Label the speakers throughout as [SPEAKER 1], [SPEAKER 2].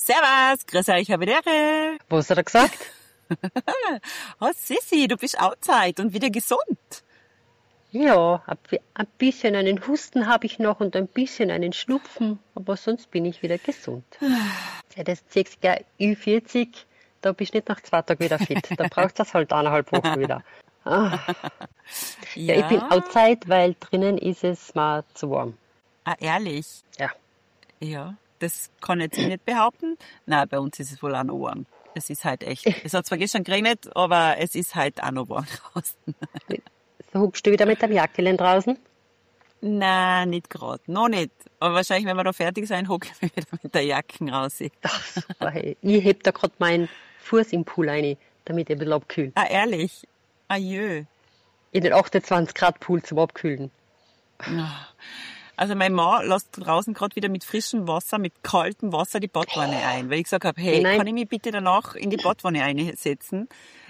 [SPEAKER 1] Servus, grüß euch, Herr Vedere.
[SPEAKER 2] Was hat er gesagt?
[SPEAKER 1] Oh, Sissi, du bist outside und wieder gesund.
[SPEAKER 2] Ja, ein bisschen einen Husten habe ich noch und ein bisschen einen Schnupfen, aber sonst bin ich wieder gesund. Seit das 60er Ü40, da bist du nicht nach 2 Tagen wieder fit. Da brauchst du das halt 1,5 Wochen wieder. Ah. Ja, ich bin outside, weil drinnen ist es mal zu warm.
[SPEAKER 1] Ah, ehrlich?
[SPEAKER 2] Ja.
[SPEAKER 1] Ja, das kann ich jetzt nicht behaupten. Nein, bei uns ist es wohl auch noch warm. Es ist halt echt. Es hat zwar gestern geregnet, aber es ist halt auch noch warm draußen.
[SPEAKER 2] So huckst du wieder mit dem Jackeln draußen?
[SPEAKER 1] Nein, nicht gerade. Noch nicht. Aber wahrscheinlich, wenn wir da fertig sein, hocke ich mich wieder mit der Jacke raus.
[SPEAKER 2] Ach, super. Hey. Ich heb da gerade meinen Fuß im Pool rein, damit ich ein bisschen abkühle.
[SPEAKER 1] Ah, ehrlich? Ajö.
[SPEAKER 2] In den 28 Grad Pool zum Abkühlen.
[SPEAKER 1] Also mein Mann lässt draußen gerade wieder mit frischem Wasser, mit kaltem Wasser die Badwanne ein. Weil ich gesagt habe, hey,
[SPEAKER 2] Nein.
[SPEAKER 1] kann ich mich bitte danach in die Badwanne einsetzen?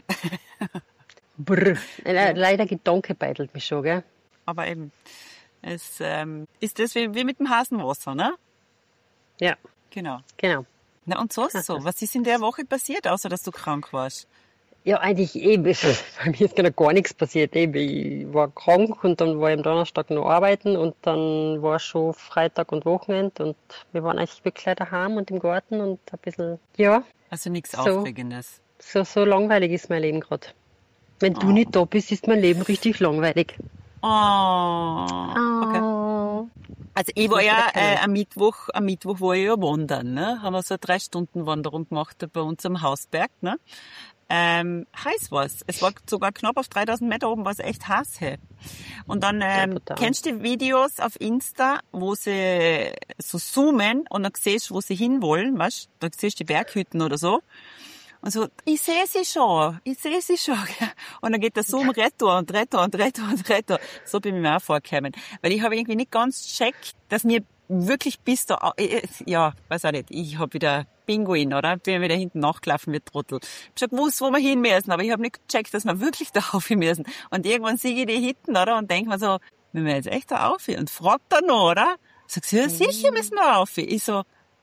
[SPEAKER 2] Brr. Leider Gedanke beitelt mich schon, gell?
[SPEAKER 1] Aber eben, es ist das wie mit dem Hasenwasser, ne?
[SPEAKER 2] Ja,
[SPEAKER 1] Genau.
[SPEAKER 2] genau.
[SPEAKER 1] Na und so ist es so. Was ist in der Woche passiert, außer dass du krank warst?
[SPEAKER 2] Ja, eigentlich bei mir ist gar nichts passiert. Ich war krank und dann war ich am Donnerstag noch arbeiten und dann war schon Freitag und Wochenende und wir waren eigentlich wirklich daheim und im Garten und ein bisschen, ja.
[SPEAKER 1] Also nichts
[SPEAKER 2] So.
[SPEAKER 1] Aufregendes.
[SPEAKER 2] So langweilig ist mein Leben gerade. Wenn du nicht da bist, ist mein Leben richtig langweilig.
[SPEAKER 1] Okay. Also ich war ja am Mittwoch war ich ja wandern, ne? Haben wir so eine 3-Stunden-Wanderung gemacht bei uns am Hausberg, ne? Heiß war's. Es war sogar knapp auf 3000 Meter oben, war es echt heiß. Hey. Und dann kennst du die Videos auf Insta, wo sie so zoomen und dann siehst du, wo sie hinwollen, weißt? Da siehst du die Berghütten oder so. Und so, ich sehe sie schon. Gell? Und dann geht der Zoom retour. So bin ich mir auch vorgekommen. Weil ich habe irgendwie nicht ganz checkt, dass mir wirklich bis da, ja, weiß auch nicht, ich habe wieder Pinguin, oder? Bin wieder hinten nachgelaufen wie Trottel. Ich hab schon gewusst, wo wir hin müssen, aber ich habe nicht gecheckt, dass wir wirklich da rauf müssen. Und irgendwann sehe ich die hinten, oder? Und denke mir so, müssen wir jetzt echt da rauf? Und fragt dann noch, oder? Sagt sie, ja, sicher müssen wir rauf. Ich so,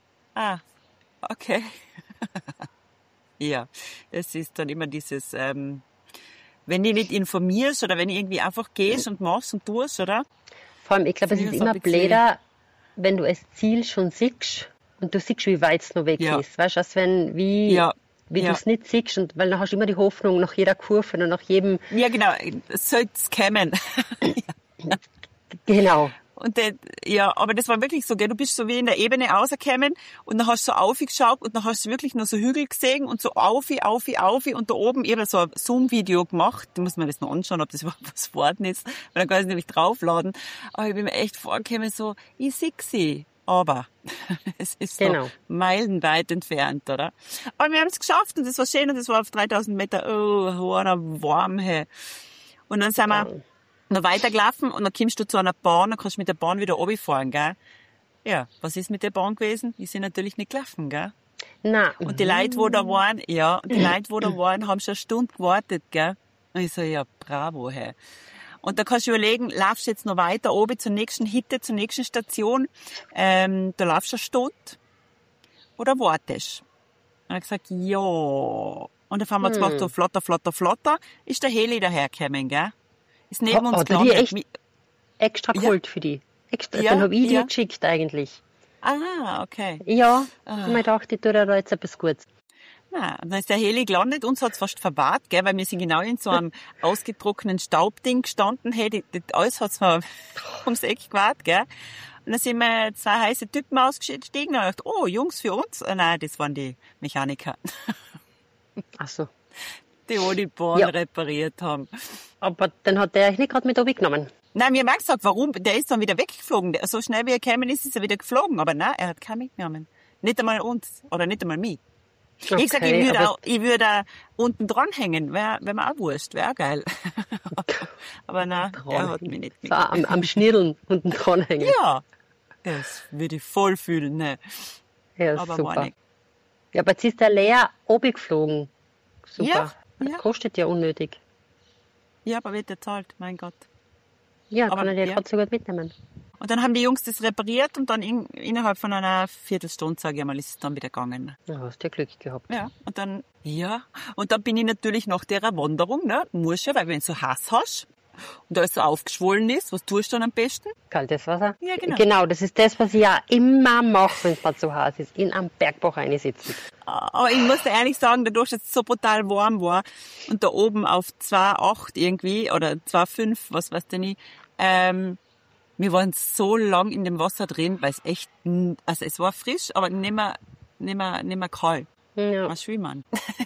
[SPEAKER 1] okay. Ja, es ist dann immer dieses, wenn du nicht informierst oder wenn du irgendwie einfach gehst und machst und tust, oder?
[SPEAKER 2] Vor allem, ich glaube, es ist immer blöder, wenn du das Ziel schon siehst und du siehst, wie weit es noch weg ist. Weißt du, als wenn, wie du es nicht siehst, und, weil dann hast du immer die Hoffnung, nach jeder Kurve oder nach jedem...
[SPEAKER 1] Ja, genau, es sollte kommen.
[SPEAKER 2] Genau.
[SPEAKER 1] Und aber das war wirklich so, gell? Du bist so wie in der Ebene rausgekommen und dann hast du so aufgeschaut und dann hast du wirklich nur so Hügel gesehen und so aufi und da oben, ich habe so ein Zoom-Video gemacht, da muss man das noch anschauen, ob das überhaupt was geworden ist, weil dann kann ich es nämlich draufladen. Aber ich bin mir echt vorgekommen, so, ich sehe sie, aber es ist so meilenweit entfernt, oder? Aber wir haben es geschafft und es war schön und es war auf 3000 Meter, war warm, hey. Und dann sind wir noch weitergelaufen und dann kommst du zu einer Bahn, dann kannst du mit der Bahn wieder runterfahren, gell? Ja, was ist mit der Bahn gewesen? Die sind natürlich nicht gelaufen, gell?
[SPEAKER 2] Nein.
[SPEAKER 1] Und die Leute, die da waren, haben schon eine Stunde gewartet, gell? Und ich so, ja, bravo, hey. Und da kannst du überlegen, laufst du jetzt noch weiter oben zur nächsten Hitte, zur nächsten Station, da laufst du eine Stunde oder wartest? Und er hat gesagt, ja. Und dann fahren wir zwar so flotter, ist der Heli dahergekommen, gell? Ist neben uns gelandet.
[SPEAKER 2] Die extra geholt für die. Extra, dann habe ich die geschickt eigentlich.
[SPEAKER 1] Ah, okay.
[SPEAKER 2] Ja, ich mir gedacht, ich tue da jetzt etwas Gutes.
[SPEAKER 1] Na, dann ist der Heli gelandet, uns hat's fast verwahrt, gell, weil wir sind genau in so einem ausgetrockneten Staubding gestanden, hey, alles hat's mir ums Eck gewahrt, gell. Und dann sind wir 2 heiße Typen ausgestiegen und ich dachte, oh, Jungs, für uns? Nein, das waren die Mechaniker.
[SPEAKER 2] Ach so.
[SPEAKER 1] Die Bahn repariert haben.
[SPEAKER 2] Aber dann hat der euch nicht gerade mit runtergenommen.
[SPEAKER 1] Nein, mir haben gesagt, warum? Der ist dann wieder weggeflogen. So schnell wie er gekommen ist, ist er wieder geflogen. Aber nein, er hat keinen mitgenommen. Nicht einmal uns. Oder nicht einmal mich.
[SPEAKER 2] Okay,
[SPEAKER 1] ich sag, ich würde da unten dranhängen. Wäre mir auch wurscht. Wäre auch geil. Aber nein, er hat mich nicht mitgenommen.
[SPEAKER 2] So, am Schnirdeln unten dranhängen.
[SPEAKER 1] Ja. Das würde ich voll fühlen, ne.
[SPEAKER 2] Ja,
[SPEAKER 1] aber
[SPEAKER 2] super.
[SPEAKER 1] War nicht.
[SPEAKER 2] Ja, aber jetzt ist der leer runtergeflogen. Super.
[SPEAKER 1] Ja.
[SPEAKER 2] Kostet ja unnötig.
[SPEAKER 1] Ja, aber wird er zahlt, mein Gott.
[SPEAKER 2] Ja,
[SPEAKER 1] aber,
[SPEAKER 2] kann er den trotzdem gut mitnehmen.
[SPEAKER 1] Und dann haben die Jungs das repariert und dann innerhalb von einer Viertelstunde, sage ich mal, ist es dann wieder gegangen.
[SPEAKER 2] Ja, hast du Glück gehabt.
[SPEAKER 1] Ja, und dann bin ich natürlich nach der Wanderung, ne, muss ja, weil wenn du so Hass hast und alles so aufgeschwollen ist, was tust du dann am besten?
[SPEAKER 2] Kaltes Wasser?
[SPEAKER 1] Ja, genau.
[SPEAKER 2] Genau, das ist das, was ich ja immer mache, wenn es mir zu heiß ist. In einem Bergbach reinsitzen.
[SPEAKER 1] Aber ich muss dir ehrlich sagen, dadurch, dass es so brutal warm war und da oben auf 2,8 irgendwie oder 2,5, was weiß denn ich, wir waren so lang in dem Wasser drin, weil es echt, also es war frisch, aber nicht mehr kalt.
[SPEAKER 2] Ja.
[SPEAKER 1] Was schwimmen.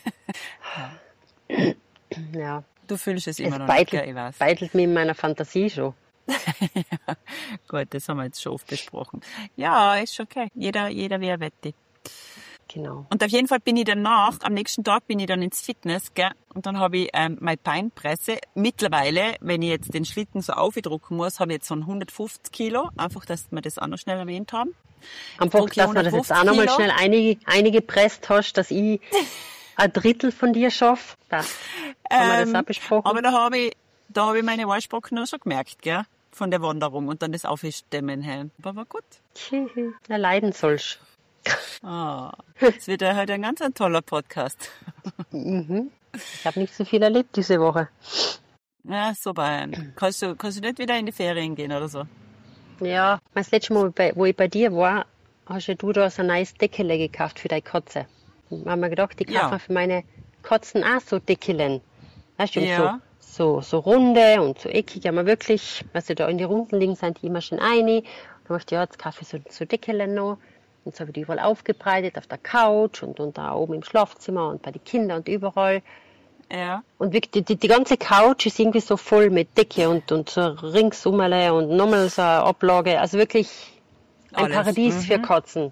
[SPEAKER 2] Ja.
[SPEAKER 1] Du fühlst es immer noch
[SPEAKER 2] Es
[SPEAKER 1] nicht, gell, ich weiß.
[SPEAKER 2] beitelt mir in meiner Fantasie schon.
[SPEAKER 1] Ja, gut, das haben wir jetzt schon oft besprochen. Ja, ist schon okay. Jeder wie er wette.
[SPEAKER 2] Genau.
[SPEAKER 1] Und auf jeden Fall bin ich danach, am nächsten Tag bin ich dann ins Fitness, gell, und dann habe ich meine Beinpresse. Mittlerweile, wenn ich jetzt den Schlitten so aufdrucken muss, habe ich jetzt so 150 Kilo. Einfach, dass wir das auch noch schnell erwähnt haben.
[SPEAKER 2] Einfach, dass man das jetzt auch nochmal schnell eingepresst hast, dass ich ein Drittel von dir schaffe. Da haben wir das auch besprochen.
[SPEAKER 1] Aber da habe ich meine Waschbrocken noch schon gemerkt, gell, von der Wanderung und dann das Aufstemmen her. Aber war gut.
[SPEAKER 2] Ja, leiden sollst.
[SPEAKER 1] Es wird ja heute ein ganz toller Podcast.
[SPEAKER 2] Ich habe nicht so viel erlebt diese Woche.
[SPEAKER 1] Ja, super. Kannst du nicht wieder in die Ferien gehen oder so?
[SPEAKER 2] Ja, das letzte Mal, wo ich bei dir war, hast ja du da so ein neues Deckele gekauft für deine Katze. Da haben wir gedacht, ich kaufe mir für meine Katzen auch so Deckelen. Weißt du,
[SPEAKER 1] Ja.
[SPEAKER 2] so runde und so eckig. Aber wirklich, was da in die Runden liegen, sind die immer schon eine. Da dachte ich, ja, jetzt kaufe ich so Deckelen noch. Und so habe ich die überall aufgebreitet, auf der Couch und da oben im Schlafzimmer und bei den Kindern und überall.
[SPEAKER 1] Ja.
[SPEAKER 2] Und wirklich, die ganze Couch ist irgendwie so voll mit Decke und so ringsum und nochmal so eine Ablage. Also wirklich ein
[SPEAKER 1] Alles.
[SPEAKER 2] Paradies für Katzen.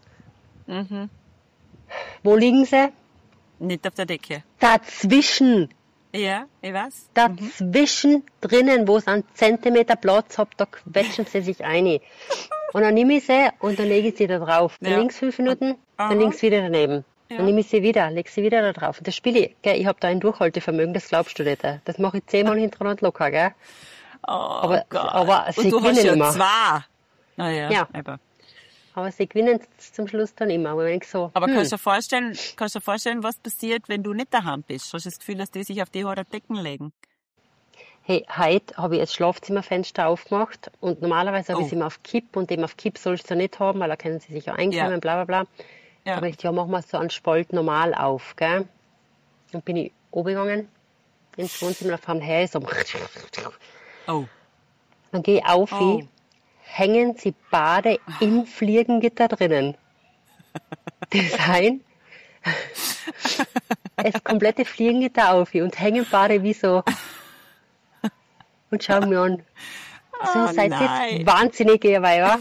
[SPEAKER 2] Wo liegen sie?
[SPEAKER 1] Nicht auf der Decke.
[SPEAKER 2] Dazwischen.
[SPEAKER 1] Ja, ich weiß.
[SPEAKER 2] Dazwischen drinnen, wo es einen Zentimeter Platz hat, da quetschen sie sich ein. Und dann nehme ich sie und dann lege ich sie da drauf. Dann links 5 Minuten, dann links wieder daneben.
[SPEAKER 1] Ja.
[SPEAKER 2] Dann nehme ich sie wieder, lege sie wieder da drauf. Und das spiele ich. Gell, ich habe da ein Durchhaltevermögen, das glaubst du nicht. Das mache ich 10-mal hintereinander locker, gell?
[SPEAKER 1] Oh Gott.
[SPEAKER 2] Aber sie
[SPEAKER 1] und du hast
[SPEAKER 2] gewinnen
[SPEAKER 1] ja
[SPEAKER 2] immer.
[SPEAKER 1] 2. Naja,
[SPEAKER 2] Ja. Aber sie gewinnen zum Schluss dann immer. Aber wenn ich so,
[SPEAKER 1] Aber kannst du dir vorstellen, was passiert, wenn du nicht daheim bist? Hast du das Gefühl, dass die sich auf die Haare Decken legen?
[SPEAKER 2] hey, heute habe ich das Schlafzimmerfenster aufgemacht und normalerweise habe ich es immer auf Kipp und eben auf Kipp sollst du nicht haben, weil da können sie sich ja einklemmen, bla bla bla.
[SPEAKER 1] Ja.
[SPEAKER 2] Aber ich dachte, ja, machen wir so einen Spalt normal auf, gell? Dann bin ich runtergegangen ins Wohnzimmer, auf her so.
[SPEAKER 1] Oh.
[SPEAKER 2] Dann gehe ich auf, hängen sie beide im Fliegengitter drinnen. Das heißt, das komplette Fliegengitter auf und hängen beide wie so und schauen mir an. So, seid ihr jetzt wahnsinnig, ihr Weiber?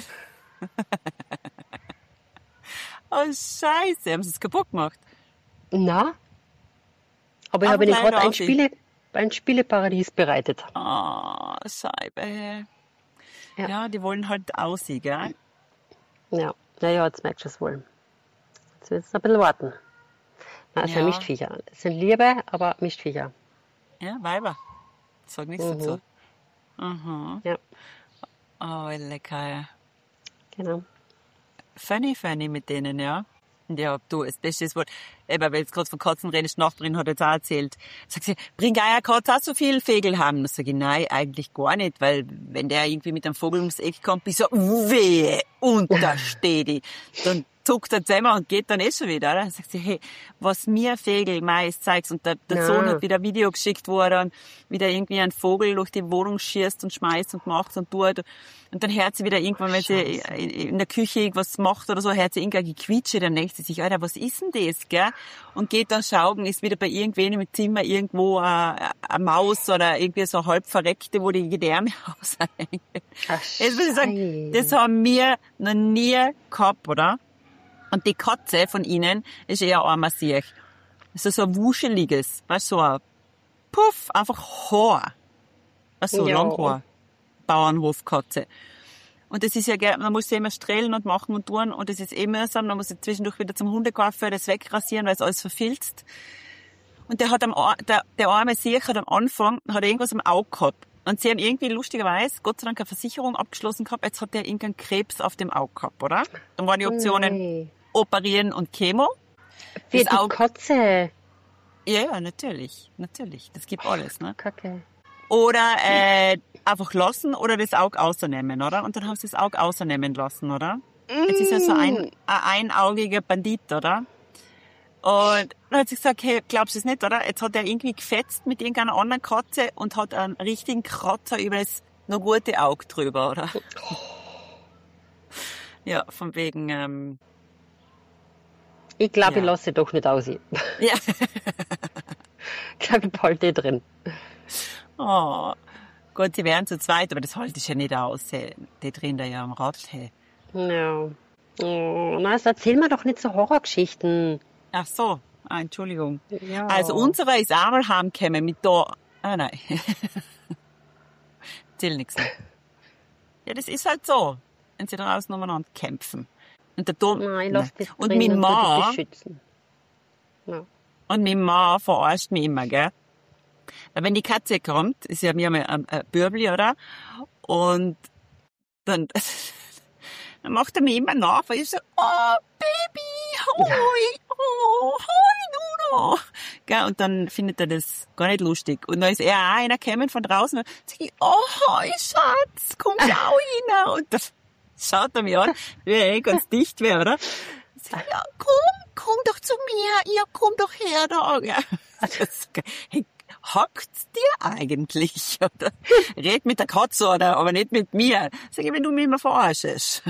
[SPEAKER 1] Oh, Scheiße, haben sie es kaputt gemacht?
[SPEAKER 2] Na? Aber ich habe ihnen gerade ein Spieleparadies bereitet.
[SPEAKER 1] Oh, Scheibe. Ja, die wollen halt aussehen, gell?
[SPEAKER 2] Ja, naja, jetzt merkst du es wohl. Jetzt wird es noch ein bisschen warten. Nein, es sind Mischtviecher. Es sind Liebe, aber Mischtviecher.
[SPEAKER 1] Ja, Weiber. Sag nichts dazu.
[SPEAKER 2] Ja.
[SPEAKER 1] Oh, lecker.
[SPEAKER 2] Genau.
[SPEAKER 1] Funny mit denen, ja. Und ja, du, das Beste ist wohl, eben, weil jetzt gerade von Katzen redest, die Nachbarin hat jetzt auch erzählt, sagt sie, bring eine Katze auch so viel Vögel haben? Dann sag ich, nein, eigentlich gar nicht, weil wenn der irgendwie mit einem Vogel ums Eck kommt, ich so, wehe, und da steht die. Dann zuckt er zusammen und geht dann schon wieder, oder? Dann sagt sie, hey, was mir Vögel meist zeigst, und der Sohn hat wieder ein Video geschickt, wo er dann wieder irgendwie einen Vogel durch die Wohnung schießt und schmeißt und macht und tut. Und dann hört sie wieder irgendwann, wenn sie in der Küche irgendwas macht oder so, hört sie irgendein Gequietsche, dann denkt sie sich, Alter, was ist denn das, gell? Und geht dann schauen, ist wieder bei irgendwen im Zimmer irgendwo eine Maus oder irgendwie so halb verreckte, wo die Gedärme aushängen. Jetzt muss ich sagen, das haben wir noch nie gehabt, oder? Und die Katze von ihnen ist eher armer Siech. Das ist so ein wuscheliges, weißt du, so ein Puff, einfach Haar. Weißt du, Langhaar. Bauernhofkatze. Und das ist ja, man muss sie immer strahlen und machen und tun, und das ist eh mühsam, dann muss ich zwischendurch wieder zum Hundekaufen das wegrasieren, weil es alles verfilzt. Und der hat der arme Siech hat am Anfang, hat er irgendwas am Auge gehabt. Und sie haben irgendwie lustigerweise, Gott sei Dank, eine Versicherung abgeschlossen gehabt. Jetzt hat der irgendeinen Krebs auf dem Auge gehabt, oder? Dann waren die Optionen operieren und Chemo.
[SPEAKER 2] Für die Katze.
[SPEAKER 1] Ja, natürlich. Das gibt alles, ne?
[SPEAKER 2] Kacke.
[SPEAKER 1] Oder einfach lassen oder das Auge ausnehmen, oder? Und dann haben sie das Auge ausnehmen lassen, oder? Jetzt ist ja so ein einaugiger Bandit, oder? Und dann hat sie gesagt, hey, glaubst du es nicht, oder? Jetzt hat er irgendwie gefetzt mit irgendeiner anderen Katze und hat einen richtigen Kratzer über das noch gute Auge drüber, oder? Ja, von wegen,
[SPEAKER 2] Ich glaube, ich lasse doch nicht aus.
[SPEAKER 1] Ja.
[SPEAKER 2] Ich glaube, ich behalte drin.
[SPEAKER 1] Oh, Gott, sie wären zu zweit, aber das halte ich ja nicht aus. Die drehen da ja am Rad. Hey.
[SPEAKER 2] Ja. Oh, na, erzähl mir doch nicht so Horrorgeschichten.
[SPEAKER 1] Ach so, Entschuldigung.
[SPEAKER 2] Ja.
[SPEAKER 1] Also unsere ist einmal heimgekommen mit da... nein. Zähl nichts. Ja, das ist halt so, wenn sie draußen umeinander kämpfen. Und der Tom...
[SPEAKER 2] Nein, lass dich
[SPEAKER 1] und
[SPEAKER 2] drin
[SPEAKER 1] mein
[SPEAKER 2] und
[SPEAKER 1] Mann...
[SPEAKER 2] dich beschützen. Ja.
[SPEAKER 1] Und mein Mann verarscht mich immer, gell? Weil wenn die Katze kommt, ist ja mir ein Bürbli, oder? Und dann macht er mir immer nach, weil ich so, oh, Baby, hoi, oh, hoi, Nuno. Gell? Und dann findet er das gar nicht lustig. Und dann ist er auch einer gekommen von draußen und sagt, oh, hoi, Schatz, komm auch rein. Und dann schaut er mich an, wie er ganz dicht wäre, oder? Sagt, ja, komm doch zu mir, ja, komm doch her da. Ja. Hey, hackt's dir eigentlich? Oder? Red mit der Katze, oder, aber nicht mit mir. Sag ich, wenn du mich immer verarschst.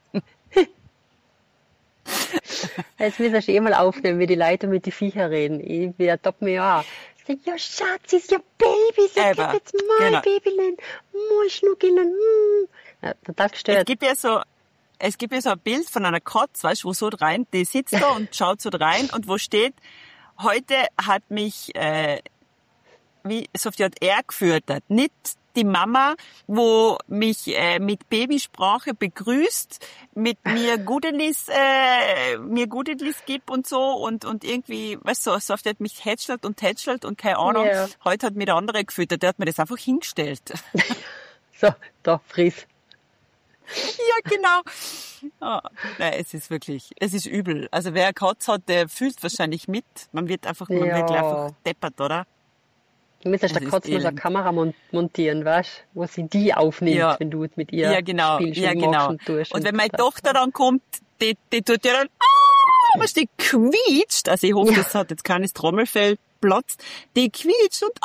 [SPEAKER 2] Jetzt müssen wir mal aufnehmen, wie die Leute mit den Viechern reden. Ich ertappe mich auch. Ich sage, ja, Schatz, ist ja Baby. Sag jetzt mal, genau. Babylein. Schnuckeln. Ja, total gestört.
[SPEAKER 1] Es gibt ja so ein Bild von einer Katze, weißt du, wo so rein, die sitzt da und schaut so rein und wo steht, heute hat mich, wie so viel hat er gefüttert. Nicht die Mama, wo mich mit Babysprache begrüßt, mit mir Gudelis gibt und so und irgendwie, weißt du, so oft hat mich hätschelt und keine Ahnung. Yeah. Heute hat mir der andere gefüttert, der hat mir das einfach hingestellt.
[SPEAKER 2] So, da, friss.
[SPEAKER 1] Ja, genau. Oh, nein, es ist übel. Also wer eine Katze hat, der fühlt wahrscheinlich mit. Man wird einfach deppert, oder?
[SPEAKER 2] Du müsstest der Katze mal eine Kamera montieren, weißt du, wo sie die aufnimmt, wenn du mit ihr spielst und machst und tust.
[SPEAKER 1] Und wenn meine Tochter dann kommt, die tut ja dann, was die quietscht. Also ich hoffe, das hat jetzt keines Trommelfell platzt. Die quietscht und,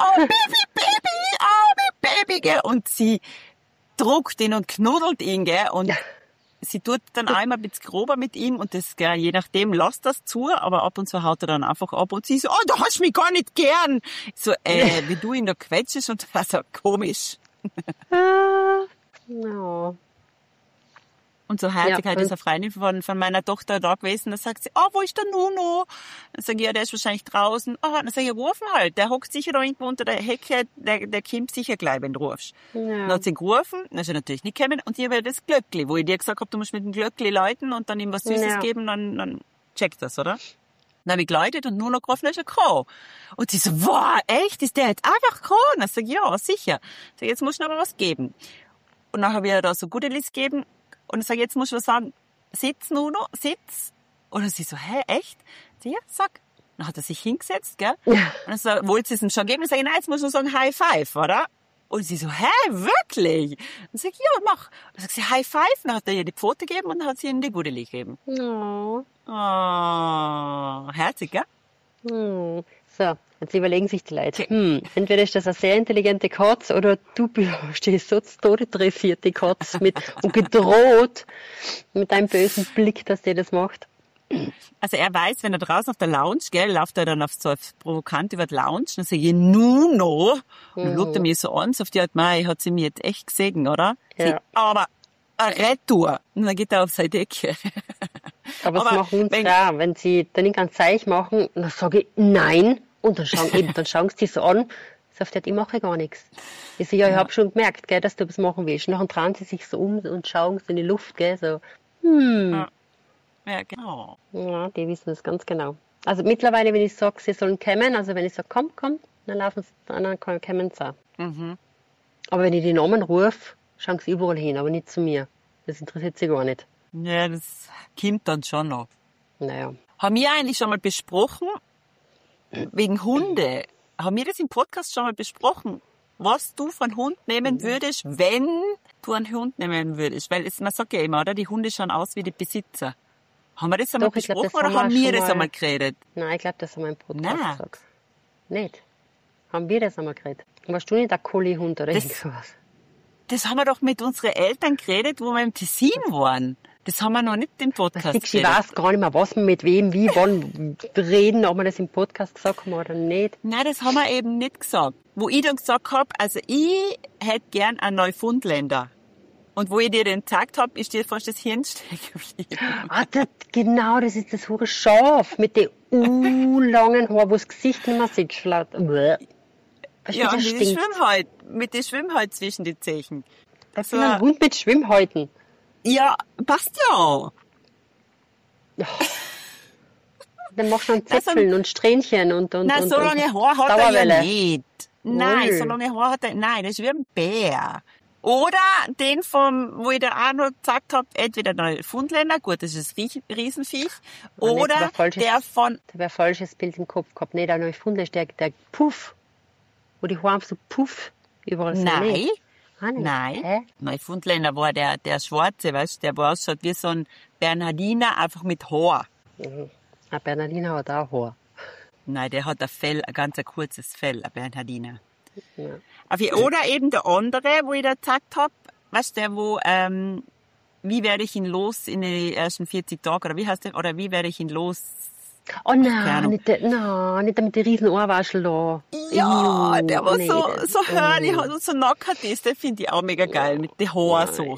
[SPEAKER 1] Baby, gell. Und sie druckt ihn und knuddelt ihn, gell, und sie tut dann einmal ein bisschen grober mit ihm und das, gell, je nachdem, lasst das zu, aber ab und zu haut er dann einfach ab und sie so, oh, du hast mich gar nicht gern. So, wie du ihn da quetschst und also, komisch.
[SPEAKER 2] No.
[SPEAKER 1] Und so herzig halt ist eine Freundin von meiner Tochter da gewesen, da sagt sie, wo ist der Nuno? Dann sage ich, ja, der ist wahrscheinlich draußen. Dann sage ich, rufen halt, der hockt sicher da irgendwo unter der Hecke, der kommt sicher gleich, wenn du rufst. Ja. Dann hat sie gerufen, dann ist er natürlich nicht gekommen, und ich habe das Glöckli, wo ich dir gesagt habe, du musst mit dem Glöckli läuten und dann ihm was Süßes geben, dann checkt das, oder? Dann habe ich geläutet und Nuno gerufen, dann ist er gekommen. Und sie so, wow, echt, ist der jetzt einfach gekommen? Dann sage ich, ja, sicher. Ich sage, jetzt musst du aber was geben. Und dann habe ich ihr da so Gudelis gegeben. Und ich sage, jetzt musst du was sagen, sitz, Nuno, sitz. Und sie so, hä, echt? Sie, ja, sag. Dann hat er sich hingesetzt, gell? Ja. Und dann wollte sie es ihm schon geben. Und ich sage, nein, jetzt musst du sagen, High Five, oder? Und sie so, hä, wirklich? Und sag ich, ja, mach. Und dann sagt sie, High Five. Dann hat er ihr die Pfote gegeben und dann hat sie ihm die Gudeli gegeben.
[SPEAKER 2] Oh.
[SPEAKER 1] Oh, herzig, gell?
[SPEAKER 2] Oh. So, jetzt überlegen sich die Leute. Entweder ist das eine sehr intelligente Katze oder du stehst so zu Tode dressiert, die Katze, und gedroht mit einem bösen Blick, dass der das macht.
[SPEAKER 1] Also er weiß, wenn er draußen auf der Lounge, gell, läuft er dann so provokant über die Lounge, dann sage ich, Nuno. Und dann schaut er mich so an, so auf die Art, mei, hat sie mich jetzt echt gesehen, oder?
[SPEAKER 2] Ja.
[SPEAKER 1] Aber eine Retour. Und dann geht er auf seine Decke.
[SPEAKER 2] Aber das machen uns klar, wenn sie dann nicht ganz Zeichen machen, dann sage ich nein. Und dann schauen sie so an, sagt, ich mache gar nichts. Ich so, ja, ich habe schon gemerkt, gell, dass du das machen willst. Und dann drehen sie sich so um und schauen so in die Luft, gell, so,
[SPEAKER 1] Ja, genau.
[SPEAKER 2] Ja, die wissen das ganz genau. Also mittlerweile, wenn ich sage, sie sollen kommen, also wenn ich sage, komm, dann laufen sie, dann kommen sie auch.
[SPEAKER 1] Mhm.
[SPEAKER 2] Aber wenn ich die Namen rufe, schauen sie überall hin, aber nicht zu mir. Das interessiert sie gar nicht.
[SPEAKER 1] Ja, das kommt dann schon noch.
[SPEAKER 2] Naja.
[SPEAKER 1] Haben wir eigentlich schon mal besprochen, wegen Hunde, haben wir das im Podcast schon mal besprochen, was du von Hund nehmen würdest, wenn du einen Hund nehmen würdest? Weil man sagt ja immer, oder? Die Hunde schauen aus wie die Besitzer. Haben wir das einmal
[SPEAKER 2] Doch, ich glaub,
[SPEAKER 1] besprochen
[SPEAKER 2] das
[SPEAKER 1] oder
[SPEAKER 2] haben
[SPEAKER 1] haben
[SPEAKER 2] wir
[SPEAKER 1] wir
[SPEAKER 2] schon
[SPEAKER 1] das
[SPEAKER 2] mal-
[SPEAKER 1] einmal geredet?
[SPEAKER 2] Nein, ich glaube, das haben wir im Podcast
[SPEAKER 1] Nein.
[SPEAKER 2] gesagt. Nicht? Haben wir das einmal geredet? Warst du nicht ein Kolli-Hund oder
[SPEAKER 1] Das-
[SPEAKER 2] irgendwas?
[SPEAKER 1] Das haben wir doch mit unseren Eltern geredet, wo wir im Tessin waren. Das haben wir noch nicht im Podcast
[SPEAKER 2] Ich
[SPEAKER 1] geredet.
[SPEAKER 2] weiß gar nicht mehr, was wir mit wem, wie, wann reden, ob wir das im Podcast gesagt haben oder nicht.
[SPEAKER 1] Nein, das haben wir eben nicht gesagt. Wo ich dann gesagt hab, also ich hätte gern einen Neufundländer. Und wo ich dir den gesagt hab, ist dir fast das Hirn stecken geblieben.
[SPEAKER 2] Ah, genau, das ist das hure Schaf mit den langen Haaren, wo das Gesicht nicht mehr sieht. Verlaut. Weißt du,
[SPEAKER 1] Ja,
[SPEAKER 2] das
[SPEAKER 1] und mit
[SPEAKER 2] stinkt.
[SPEAKER 1] den Schwimmhäuten zwischen die Zechen.
[SPEAKER 2] Das ist ein Hund mit Schwimmhäuten.
[SPEAKER 1] Ja, passt ja.
[SPEAKER 2] Dann machst du einen
[SPEAKER 1] Das
[SPEAKER 2] Zäpfeln und Strähnchen und
[SPEAKER 1] Nein,
[SPEAKER 2] und,
[SPEAKER 1] so lange Haar hat er
[SPEAKER 2] Dauerwelle.
[SPEAKER 1] ja nicht. Nein,
[SPEAKER 2] Null.
[SPEAKER 1] so lange Haar hat er, nein, das ist wie ein Bär. Oder den wo ich da auch noch gesagt hab, entweder Neufundländer, gut, das ist ein Riesenviech,
[SPEAKER 2] Aber nicht
[SPEAKER 1] oder
[SPEAKER 2] der falsche-
[SPEAKER 1] der von,
[SPEAKER 2] Da wäre ein falsches Bild im Kopf gehabt. Nicht, der Neufundländer ist der Puff. Wo die Haare so Puff überall sind.
[SPEAKER 1] nein,
[SPEAKER 2] Nicht? Ah, nicht.
[SPEAKER 1] nein,
[SPEAKER 2] Hä?
[SPEAKER 1] Neufundländer war der Schwarze, weißt du, der war ausschaut wie so ein Bernhardiner, einfach mit Haar.
[SPEAKER 2] Ein Bernardiner hat auch Haar.
[SPEAKER 1] Nein, der hat ein ganz kurzes Fell, ein Bernhardiner.
[SPEAKER 2] Ja.
[SPEAKER 1] Oder eben der andere, wo ich da gesagt hab, weißt du, der wo, wie werde ich ihn los in den ersten 40 Tagen, oder wie heißt der, oder wie werde ich ihn los?
[SPEAKER 2] Oh
[SPEAKER 1] Keine
[SPEAKER 2] nein,
[SPEAKER 1] Ahnung.
[SPEAKER 2] nicht der mit den riesen Ohrwaschel da.
[SPEAKER 1] Ja,
[SPEAKER 2] Iu,
[SPEAKER 1] der war
[SPEAKER 2] nee,
[SPEAKER 1] so herrlich und so nackert ist, den finde ich auch mega geil, mit den Haaren so.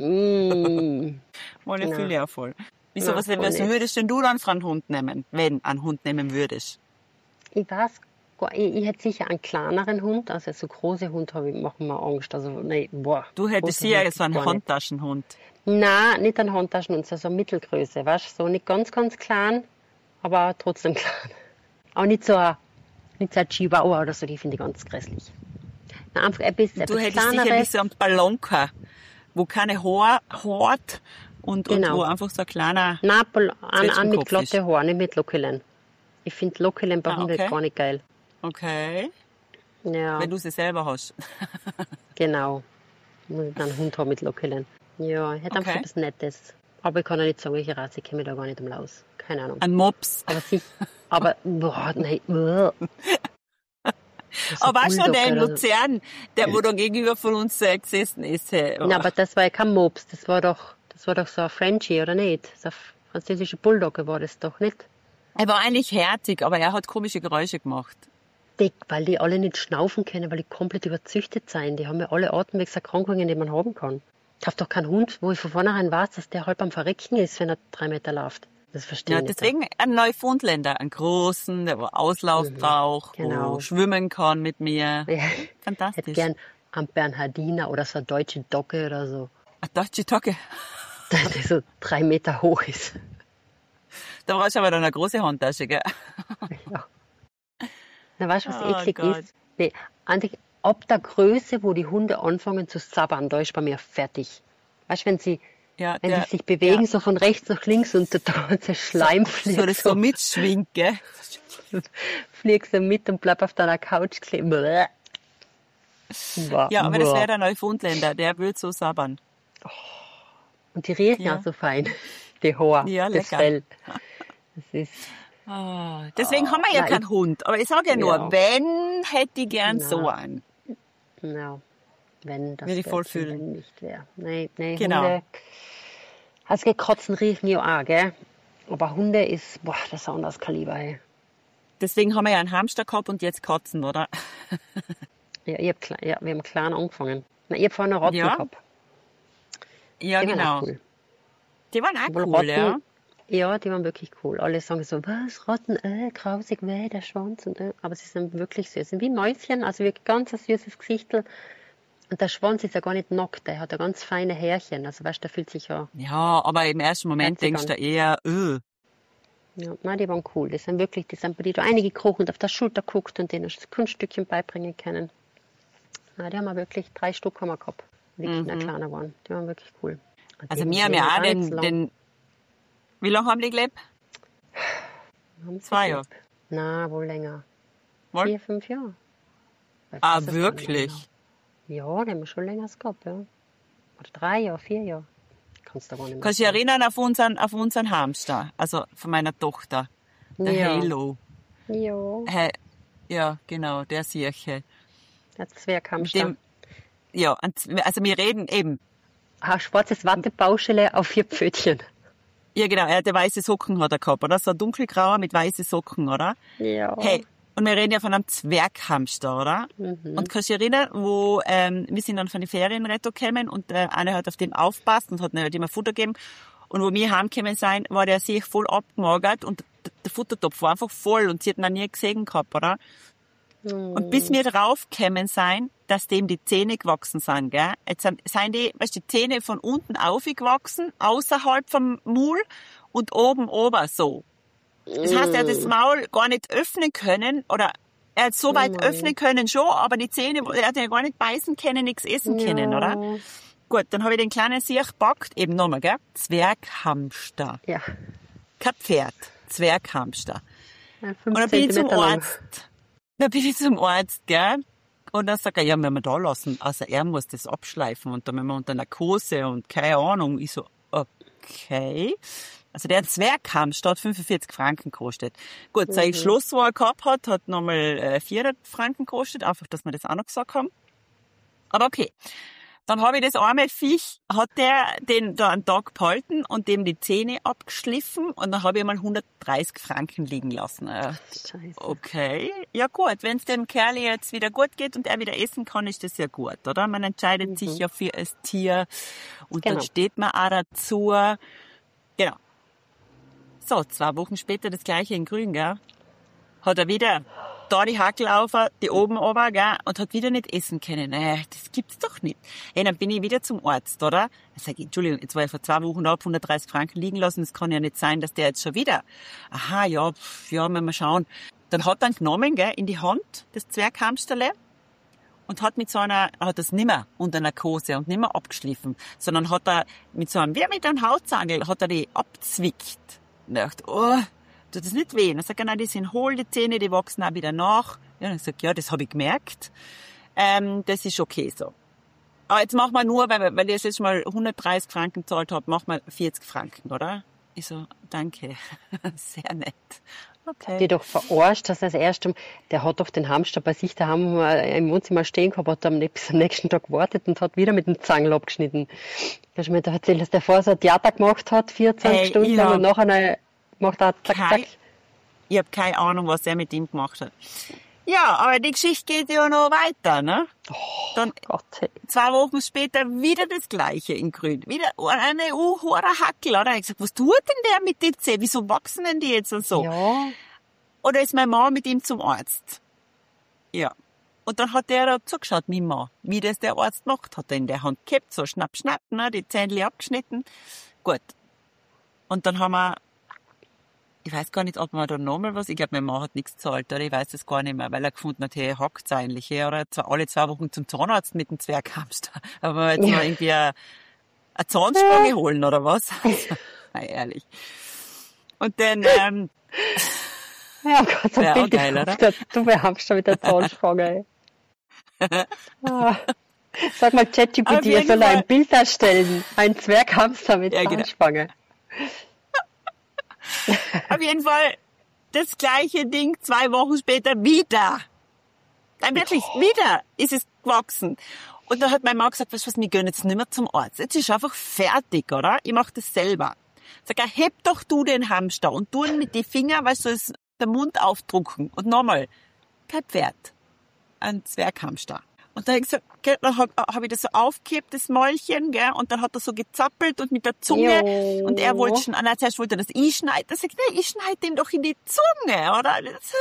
[SPEAKER 1] Meine
[SPEAKER 2] Na.
[SPEAKER 1] fühle ich auch voll. Wieso,
[SPEAKER 2] Na,
[SPEAKER 1] was
[SPEAKER 2] voll nicht.
[SPEAKER 1] würdest denn du dann für einen Hund nehmen, wenn einen Hund nehmen würdest?
[SPEAKER 2] Ich weiß, ich hätte sicher einen kleineren Hund, also so große Hund machen mir Angst. Also, nee, boah.
[SPEAKER 1] Du hättest
[SPEAKER 2] großer
[SPEAKER 1] sicher
[SPEAKER 2] Hund
[SPEAKER 1] so einen
[SPEAKER 2] gar nicht.
[SPEAKER 1] Handtaschenhund.
[SPEAKER 2] Nein, nicht einen Handtaschenhund, so Mittelgröße, weißt du, so nicht ganz, ganz klein, aber trotzdem klein. Auch nicht so ein Chihuahua oder so, die finde ich ganz grässlich. Nein, einfach ein bisschen
[SPEAKER 1] Du hättest sicher ein
[SPEAKER 2] kleineres.
[SPEAKER 1] bisschen einen Ballonka, wo keine Haare hat und
[SPEAKER 2] Genau.
[SPEAKER 1] wo einfach so ein kleiner...
[SPEAKER 2] Nein, an mit
[SPEAKER 1] Zwetschgenkopf
[SPEAKER 2] glatte Haaren, nicht mit Lockelen. Ich finde Lockelen bei
[SPEAKER 1] Ah,
[SPEAKER 2] Hunden
[SPEAKER 1] okay.
[SPEAKER 2] gar nicht geil.
[SPEAKER 1] Okay,
[SPEAKER 2] Ja,
[SPEAKER 1] wenn du sie selber hast.
[SPEAKER 2] genau. Muss ich einen Hund haben mit Lockelen. Ja, ich hätte einfach
[SPEAKER 1] Okay.
[SPEAKER 2] etwas Nettes. Aber ich kann ja nicht sagen, welche Rasse, ich kenne mich da gar nicht um aus. Keine Ahnung.
[SPEAKER 1] Ein Mops.
[SPEAKER 2] Aber sicher, aber, boah, nein,
[SPEAKER 1] Aber weißt du, der in
[SPEAKER 2] Bulldog oder so.
[SPEAKER 1] Luzern, der wo da gegenüber von uns gesessen ist.
[SPEAKER 2] Na, aber das war ja kein Mops, das war doch so ein Frenchie, oder nicht? So ein französischer Bulldogge war das doch nicht?
[SPEAKER 1] Er war eigentlich herzig, aber er hat komische Geräusche gemacht.
[SPEAKER 2] Weil die alle nicht schnaufen können, weil die komplett überzüchtet sind. Die haben ja alle Atemwegserkrankungen, die man haben kann. Ich habe doch keinen Hund, wo ich von vornherein weiß, dass der halb am Verrecken ist, wenn er 3 Meter läuft. Das verstehe
[SPEAKER 1] Ja,
[SPEAKER 2] ich nicht.
[SPEAKER 1] deswegen ein Neufundländer, einen großen, der wo Auslauf braucht,
[SPEAKER 2] genau.
[SPEAKER 1] wo schwimmen kann mit mir.
[SPEAKER 2] Ja, ich
[SPEAKER 1] Fantastisch.
[SPEAKER 2] hätte gern einen Bernhardiner oder so eine deutsche Dogge oder so,
[SPEAKER 1] Eine deutsche Tocke.
[SPEAKER 2] der so 3 Meter hoch ist.
[SPEAKER 1] Da brauchst du aber dann eine große Handtasche, gell?
[SPEAKER 2] Na, weißt du, was
[SPEAKER 1] Oh
[SPEAKER 2] eklig
[SPEAKER 1] Gott.
[SPEAKER 2] ist? Nee, eigentlich ab der Größe, wo die Hunde anfangen zu sabbern, da ist bei mir fertig. Weißt du, wenn sie
[SPEAKER 1] Ja,
[SPEAKER 2] die sich bewegen, so von rechts nach links und der ganze Schleim fliegt
[SPEAKER 1] so das so mitschwingt, gell?
[SPEAKER 2] fliegst du mit und bleib auf deiner Couch kleben. Bäh.
[SPEAKER 1] Ja, aber das
[SPEAKER 2] Boah.
[SPEAKER 1] wäre der Neufundländer, der würde so sabbern.
[SPEAKER 2] Und die riechen
[SPEAKER 1] Ja.
[SPEAKER 2] auch so fein, die Haare,
[SPEAKER 1] Ja,
[SPEAKER 2] das
[SPEAKER 1] lecker.
[SPEAKER 2] Fell. Das ist,
[SPEAKER 1] Deswegen haben wir ja
[SPEAKER 2] nein,
[SPEAKER 1] keinen Hund. Aber ich sage ja nur,
[SPEAKER 2] Ja.
[SPEAKER 1] wenn, hätte ich gern
[SPEAKER 2] Na.
[SPEAKER 1] so einen.
[SPEAKER 2] ja, wenn das
[SPEAKER 1] Würde ich voll
[SPEAKER 2] wär's,
[SPEAKER 1] fühlen.
[SPEAKER 2] wenn nicht wäre. Nee,
[SPEAKER 1] Genau.
[SPEAKER 2] Hunde. Also Katzen riechen ja auch, gell? Aber Hunde ist, boah, das ist ein anderes Kaliber, ey.
[SPEAKER 1] Deswegen haben wir ja einen Hamster gehabt und jetzt Katzen, oder?
[SPEAKER 2] Ja, wir haben klein angefangen. Na, ich habe vorhin einen Ratten
[SPEAKER 1] Ja?
[SPEAKER 2] gehabt.
[SPEAKER 1] Ja,
[SPEAKER 2] Die waren
[SPEAKER 1] genau.
[SPEAKER 2] auch cool.
[SPEAKER 1] Die waren auch
[SPEAKER 2] Obwohl
[SPEAKER 1] cool, ja.
[SPEAKER 2] Ja, die waren wirklich cool. Alle sagen so, was, Ratten, grausig, der Schwanz. Aber sie sind wirklich süß. Sie sind wie Mäuschen, also wirklich ganz ein süßes Gesichtel. Und der Schwanz ist ja gar nicht nackt, der hat ja ganz feine Härchen. Also weißt du, der fühlt sich ja,
[SPEAKER 1] Ja, aber im ersten Moment
[SPEAKER 2] Herzig
[SPEAKER 1] denkst du
[SPEAKER 2] an.
[SPEAKER 1] eher,
[SPEAKER 2] ja, nein, die waren cool. Die sind bei dir da einige gekrochen und auf der Schulter guckt und denen das Kunststückchen beibringen können. Nein, die haben wir wirklich, 3 Stück haben wir gehabt. Die Kinder kleiner waren. Die waren wirklich cool. Und
[SPEAKER 1] Also
[SPEAKER 2] die
[SPEAKER 1] wir haben ja auch
[SPEAKER 2] leben ganz lang.
[SPEAKER 1] wie lange haben die gelebt?
[SPEAKER 2] Haben sie
[SPEAKER 1] 2 Jahre.
[SPEAKER 2] gelebt? Nein, wohl länger.
[SPEAKER 1] Wohl?
[SPEAKER 2] 4, 5 Jahre. Ich
[SPEAKER 1] Ah,
[SPEAKER 2] weiß es gar nicht
[SPEAKER 1] wirklich?
[SPEAKER 2] genau. Ja, die haben wir schon länger gehabt, ja. Oder 3 Jahre, 4 Jahre. Kannst du gar nicht mehr
[SPEAKER 1] Kannst du dich erinnern auf unseren Hamster, also von meiner Tochter, der
[SPEAKER 2] Ja.
[SPEAKER 1] Halo.
[SPEAKER 2] Ja,
[SPEAKER 1] Ja, genau, der Sirche.
[SPEAKER 2] der Zwerghamster.
[SPEAKER 1] Ja, also wir reden eben.
[SPEAKER 2] Ein schwarzes Wattebauschele auf 4 Pfötchen.
[SPEAKER 1] Ja, genau, er hatte weiße Socken hat er gehabt, oder? So dunkelgrauer mit weißen Socken, oder?
[SPEAKER 2] Ja.
[SPEAKER 1] Hey, und wir reden ja von einem Zwerghamster, oder? Und kannst du dich erinnern, wo wir sind dann von den Ferienrettung gekommen und einer hat auf dem aufgepasst und hat ihm halt immer Futter gegeben. Und wo wir heimgekommen sind, war der sich voll abgemagert und der Futtertopf war einfach voll und sie hat ihn auch nie gesehen gehabt, oder? Und bis wir draufgekommen sind, dass dem die Zähne gewachsen sind, gell? Jetzt sind die, weißt du, die Zähne von unten aufgewachsen, außerhalb vom Maul und oben ober so. Das heißt, er hat das Maul gar nicht öffnen können, oder er hat so weit öffnen können schon, aber die Zähne, er hat ja gar nicht beißen können, nichts essen können, oder? Gut, dann habe ich den kleinen Siech gepackt, eben nochmal, gell? Zwerghamster.
[SPEAKER 2] Ja.
[SPEAKER 1] Kein Pferd, Zwerghamster.
[SPEAKER 2] Ja, 5
[SPEAKER 1] Und dann bin ich zum
[SPEAKER 2] Zentimeter lang.
[SPEAKER 1] Arzt. Dann bin ich zum Arzt, gell? Und dann sagt er, ja, müssen wir da lassen. Also er muss das abschleifen und dann müssen wir unter Narkose und keine Ahnung. Ich so, okay. Also der Zwerghamster hat 45 Franken gekostet. Gut, sein Schloss, wo er gehabt hat nochmal 400 Franken gekostet. Einfach, dass wir das auch noch gesagt haben. Aber okay. Dann habe ich das arme Viech, hat der den da einen Tag gehalten und dem die Zähne abgeschliffen und dann habe ich mal 130 Franken liegen lassen.
[SPEAKER 2] Scheiße.
[SPEAKER 1] Okay, ja gut, wenn es dem Kerl jetzt wieder gut geht und er wieder essen kann, ist das ja gut, oder? Man entscheidet sich ja für das Tier und dann
[SPEAKER 2] Genau.
[SPEAKER 1] steht man auch dazu. Genau. So, 2 Wochen später das gleiche in Grün, gell? Hat er wieder da die Hackel auf, die oben runter, gell? Und hat wieder nicht essen können. Das gibt's doch nicht. Hey, dann bin ich wieder zum Arzt, oder? Ich sage, Entschuldigung, jetzt war ich vor 2 Wochen da, hab 130 Franken liegen lassen. Das kann ja nicht sein, dass der jetzt schon wieder. Aha, ja, müssen wir schauen. Dann hat er ihn genommen, gell, in die Hand, das Zwerghamsterle. Und hat hat das nimmer unter Narkose und nimmer abgeschliffen, sondern hat er mit einem Hautzangel, hat er die abzwickt. Und ich dachte, tut das nicht weh? Dann sagt er, nein, die sind hohl, die Zähne, die wachsen auch wieder nach. Ja, dann sagt ja, das habe ich gemerkt. Das ist okay so. Aber jetzt machen wir nur, weil ich jetzt mal 130 Franken gezahlt habe, machen wir 40 Franken, oder? Ich so, danke. Sehr nett. Okay.
[SPEAKER 2] Die doch verarscht, dass das erste, der hat doch den Hamster bei sich daheim im Wohnzimmer stehen gehabt, hat bis am nächsten Tag gewartet und hat wieder mit dem Zangel abgeschnitten. Kannst du mir da erzählen, dass der vorher so ein Theater gemacht hat, 24 Stunden lang und nachher macht er zack, zack.
[SPEAKER 1] Ich habe keine Ahnung, was er mit ihm gemacht hat. Ja, aber die Geschichte geht ja noch weiter, ne? Dann
[SPEAKER 2] Gott, hey.
[SPEAKER 1] 2 Wochen später wieder das Gleiche in Grün. Wieder eine hohe Hackel, oder? Ich hab gesagt, was tut denn der mit den Zähnen? Wieso wachsen denn die jetzt und so?
[SPEAKER 2] Ja,
[SPEAKER 1] Oder ist meine Mama mit ihm zum Arzt? Ja. Und dann hat der da zugeschaut, mein Mann, wie das der Arzt macht. Hat er in der Hand gehabt, so schnapp, schnapp, ne? Die Zähnchen abgeschnitten. Gut. Und dann haben wir, ich weiß gar nicht, ob man da nochmal was, ich glaube, mein Mann hat nichts gezahlt, oder? Ich weiß das gar nicht mehr, weil er gefunden hat, hey, hackt's eigentlich, hey, oder? Zwar alle 2 Wochen zum Zahnarzt mit dem Zwerghamster, aber jetzt mal irgendwie eine Zahnspange holen, oder was? Also, nein, ehrlich. Und dann,
[SPEAKER 2] ja, Gott, so
[SPEAKER 1] Wär auch
[SPEAKER 2] Bild
[SPEAKER 1] geil, oder?
[SPEAKER 2] Du Hamster mit der Zahnspange, ey. Sag mal,
[SPEAKER 1] Auf
[SPEAKER 2] ChatGPT,
[SPEAKER 1] jeden
[SPEAKER 2] er soll
[SPEAKER 1] Fall.
[SPEAKER 2] ein Bild erstellen. Ein Zwerghamster mit
[SPEAKER 1] Ja, genau.
[SPEAKER 2] Zahnspange.
[SPEAKER 1] auf jeden Fall das gleiche Ding 2 Wochen später wieder. Nein, wirklich, wieder ist es gewachsen. Und dann hat mein Mann gesagt, weißt du was, wir gehen jetzt nicht mehr zum Arzt. Jetzt ist einfach fertig, oder? Ich mache das selber. Sag er, heb doch du den Hamster und tu ihn mit den Fingern, weißt du, den Mund aufdrucken. Und nochmal, kein Pferd, ein Zwerghamster. Und dann, dann hab ich das so aufgehebt, das Mäulchen, gell, und dann hat er so gezappelt und mit der Zunge,
[SPEAKER 2] Jo.
[SPEAKER 1] und er wollte schon, zuerst wollte er das einschneiden, dann sagt er, ich schneide dem doch in die Zunge, oder?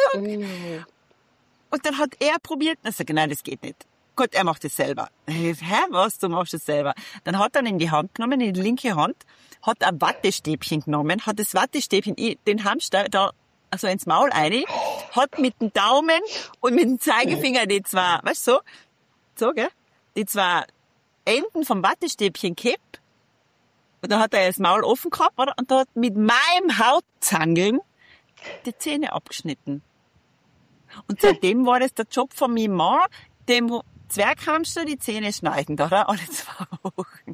[SPEAKER 1] Und dann hat er probiert, und er sagt, nein, das geht nicht. Gut, er macht es selber. Hä, was, du machst es selber? Dann hat er ihn in die Hand genommen, in die linke Hand, hat ein Wattestäbchen genommen, hat das Wattestäbchen, den Hamster da, also ins Maul rein, hat mit dem Daumen und mit dem Zeigefinger die zwei, weißt du, so, so, gell? Die zwei Enden vom Wattestäbchen gekippt. Und dann hat er das Maul offen gehabt, oder? Und da hat mit meinem Hautzangeln die Zähne abgeschnitten. Und seitdem war das der Job von meinem Mann, dem Zwerghamster die Zähne schneiden, oder? Alle 2 Wochen.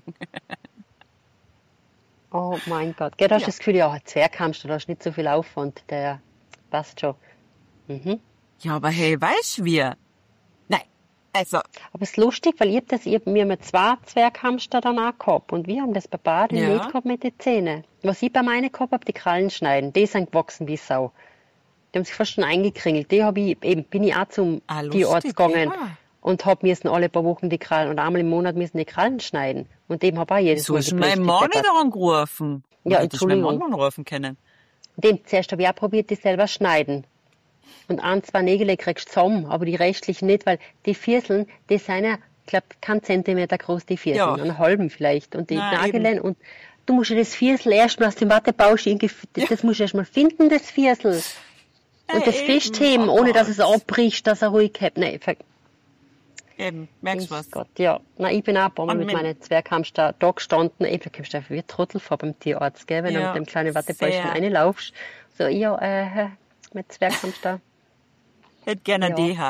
[SPEAKER 2] Oh mein Gott. Gell, da hast du das Gefühl, ja, Zwerghamster, da hast du nicht so viel Aufwand. Der passt schon. Mhm.
[SPEAKER 1] Ja, aber hey, weißt du wie? Nein. Also,
[SPEAKER 2] Aber es ist lustig, weil wir haben 2 Zwerghamster dann auch gehabt. Und wir haben das bei Baden
[SPEAKER 1] Ja.
[SPEAKER 2] nicht gehabt mit den Zähnen. Was ich bei meinen gehabt habe, die Krallen schneiden. Die sind gewachsen wie Sau. Die haben sich fast schon eingekringelt. Die bin ich auch zum Tierarzt
[SPEAKER 1] lustig,
[SPEAKER 2] gegangen.
[SPEAKER 1] ja.
[SPEAKER 2] Und müssen alle paar Wochen die Krallen, oder einmal im Monat müssen die Krallen schneiden. Und dem habe ich auch jedes
[SPEAKER 1] So
[SPEAKER 2] Mal
[SPEAKER 1] ist mein Mann nicht angerufen.
[SPEAKER 2] Ja,
[SPEAKER 1] Hätte ich meinen
[SPEAKER 2] Entschuldigung.
[SPEAKER 1] Mann anrufen können.
[SPEAKER 2] Dem zuerst habe ich auch probiert, die selber schneiden. Und 1, 2 Nägel kriegst du zusammen, aber die restlichen nicht, weil die Vierteln, die sind ja, ich glaube, kein Zentimeter groß, die Vierteln,
[SPEAKER 1] Ja.
[SPEAKER 2] einen halben vielleicht. Und die
[SPEAKER 1] Nein,
[SPEAKER 2] Nageln, und du musst ja das Viertel erstmal aus dem Wattebausch, das musst du erstmal finden, das Viertel. Und das
[SPEAKER 1] eben,
[SPEAKER 2] festheben,
[SPEAKER 1] oh
[SPEAKER 2] ohne dass es
[SPEAKER 1] Gott.
[SPEAKER 2] abbricht, dass er ruhig hat. Nein,
[SPEAKER 1] Eben, merkst du was?
[SPEAKER 2] Gott, ja. Na, ich bin auch ein paar Mal
[SPEAKER 1] Und
[SPEAKER 2] mit
[SPEAKER 1] mit-
[SPEAKER 2] meinen Zwerghamster da gestanden. Eben, da kommst du einfach wie ein Trottel vor beim Tierarzt, gell, wenn du
[SPEAKER 1] Ja,
[SPEAKER 2] mit dem kleinen Wattebäuschen
[SPEAKER 1] sehr.
[SPEAKER 2] reinlaufst. So, ja, mit Zwerghamster.
[SPEAKER 1] Hätte gerne
[SPEAKER 2] Ja.
[SPEAKER 1] DH.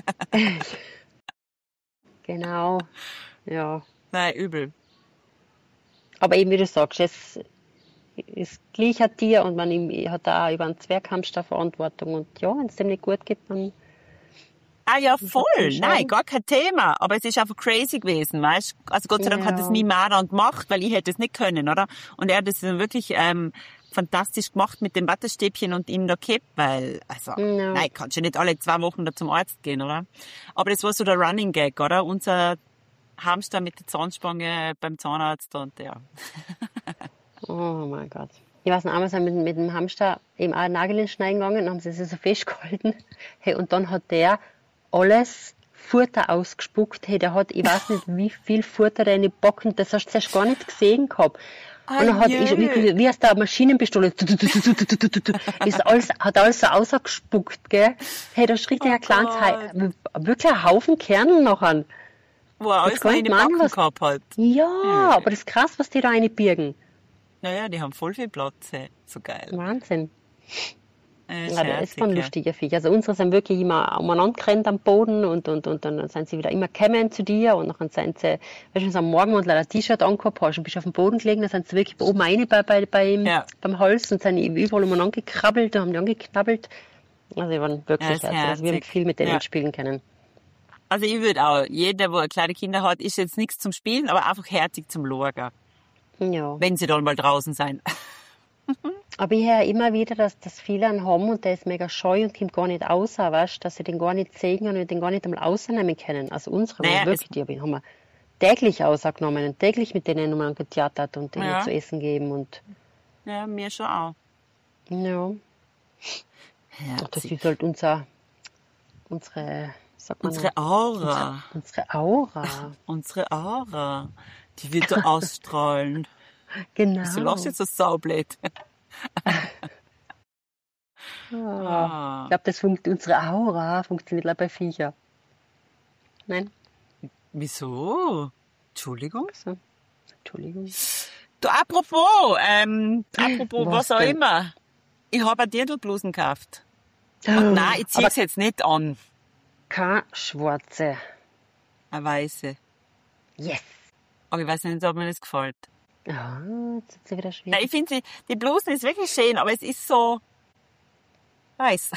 [SPEAKER 2] Genau, ja.
[SPEAKER 1] Nein, übel.
[SPEAKER 2] Aber eben, wie du sagst, es ist gleich ein Tier und man hat auch über einen Zwerghamster Verantwortung. Und ja, wenn es dem nicht gut geht, dann
[SPEAKER 1] Ah ja, voll.
[SPEAKER 2] dann schauen.
[SPEAKER 1] Nein, gar kein Thema. Aber es ist einfach crazy gewesen, weißt? Also Gott sei Dank hat
[SPEAKER 2] Ja.
[SPEAKER 1] es mein Mann dann gemacht, weil ich hätte es nicht können, oder? Und er hat es dann wirklich fantastisch gemacht mit dem Wattestäbchen und ihm da gekippt, weil, also,
[SPEAKER 2] Ja.
[SPEAKER 1] nein, kannst du nicht alle 2 Wochen da zum Arzt gehen, oder? Aber das war so der Running Gag, oder? Unser Hamster mit der Zahnspange beim Zahnarzt und ja.
[SPEAKER 2] oh mein Gott. Ich weiß noch, einmal sind wir mit dem Hamster eben auch Nägel schneiden gegangen, dann haben sie sich so festgehalten. Hey, und dann hat der alles Futter ausgespuckt. Hey, der hat, ich weiß nicht, wie viel Futter der in die Backen, das hast du zuerst gar nicht gesehen gehabt. Und dann hat ich, wie aus der Maschinenpistole, hat alles so ausgespuckt, gell? Hey, da ist richtig ein kleines, wirklich ein Haufen Kernel noch an.
[SPEAKER 1] Wo er alles
[SPEAKER 2] Jetzt kann
[SPEAKER 1] noch
[SPEAKER 2] ich
[SPEAKER 1] in den
[SPEAKER 2] meinen,
[SPEAKER 1] Backen
[SPEAKER 2] was-
[SPEAKER 1] gehabt hat.
[SPEAKER 2] Ja, aber das ist krass, was die da reinbirgen.
[SPEAKER 1] Naja, die haben voll viel Platz, hey. So geil.
[SPEAKER 2] Wahnsinn.
[SPEAKER 1] Ist
[SPEAKER 2] Ja, das
[SPEAKER 1] herzig,
[SPEAKER 2] waren
[SPEAKER 1] ja.
[SPEAKER 2] lustige Viecher. Also unsere sind wirklich immer umeinander gerannt am Boden und dann sind sie wieder immer gekommen zu dir und dann sind sie, weißt du, wenn du am Morgen und ein T-Shirt angehabt hast und bist auf dem Boden gelegen, dann sind sie wirklich oben rein
[SPEAKER 1] Ja.
[SPEAKER 2] beim Hals und sind überall umeinander gekrabbelt und haben die angeknabbelt. Also die waren wirklich
[SPEAKER 1] Ja, ist
[SPEAKER 2] herzig. Also wir haben
[SPEAKER 1] herzig.
[SPEAKER 2] viel mit denen
[SPEAKER 1] Ja.
[SPEAKER 2] spielen können.
[SPEAKER 1] Also ich würde auch, jeder, der kleine Kinder hat, ist jetzt nichts zum Spielen, aber einfach herzig zum Schauen,
[SPEAKER 2] Ja.
[SPEAKER 1] wenn sie dann mal draußen sein.
[SPEAKER 2] Aber ich höre immer wieder, dass viele einen haben und der ist mega scheu und kommt gar nicht raus, weißt du, dass sie den gar nicht sehen und den gar nicht einmal rausnehmen können. Also unsere
[SPEAKER 1] Naja,
[SPEAKER 2] waren wirklich, die haben wir täglich ausgenommen und täglich mit denen nochmal getheatert und denen
[SPEAKER 1] Ja.
[SPEAKER 2] zu essen geben und
[SPEAKER 1] Ja, mir schon auch.
[SPEAKER 2] ja, das
[SPEAKER 1] Herzig.
[SPEAKER 2] ist halt unsere, sagt man,
[SPEAKER 1] Unsere Aura.
[SPEAKER 2] unsere Aura.
[SPEAKER 1] Unsere Aura. Die wird da ausstrahlen.
[SPEAKER 2] Genau.
[SPEAKER 1] Du lachst jetzt so saublöd.
[SPEAKER 2] Ich glaube, unsere Aura funktioniert leider bei Viecher. Nein?
[SPEAKER 1] Wieso? Entschuldigung?
[SPEAKER 2] So. Entschuldigung.
[SPEAKER 1] Du, apropos was auch
[SPEAKER 2] denn?
[SPEAKER 1] immer. Ich habe eine Dirndlblusen gekauft.
[SPEAKER 2] Oh,
[SPEAKER 1] Und nein, ich ziehe
[SPEAKER 2] aber
[SPEAKER 1] es jetzt nicht an.
[SPEAKER 2] keine schwarze.
[SPEAKER 1] Eine weiße.
[SPEAKER 2] Yes.
[SPEAKER 1] Aber ich weiß nicht, ob mir das gefällt.
[SPEAKER 2] Ah, jetzt ist sie wieder schwierig.
[SPEAKER 1] Nein, ich finde, die Blusen ist wirklich schön, aber es ist so weiß.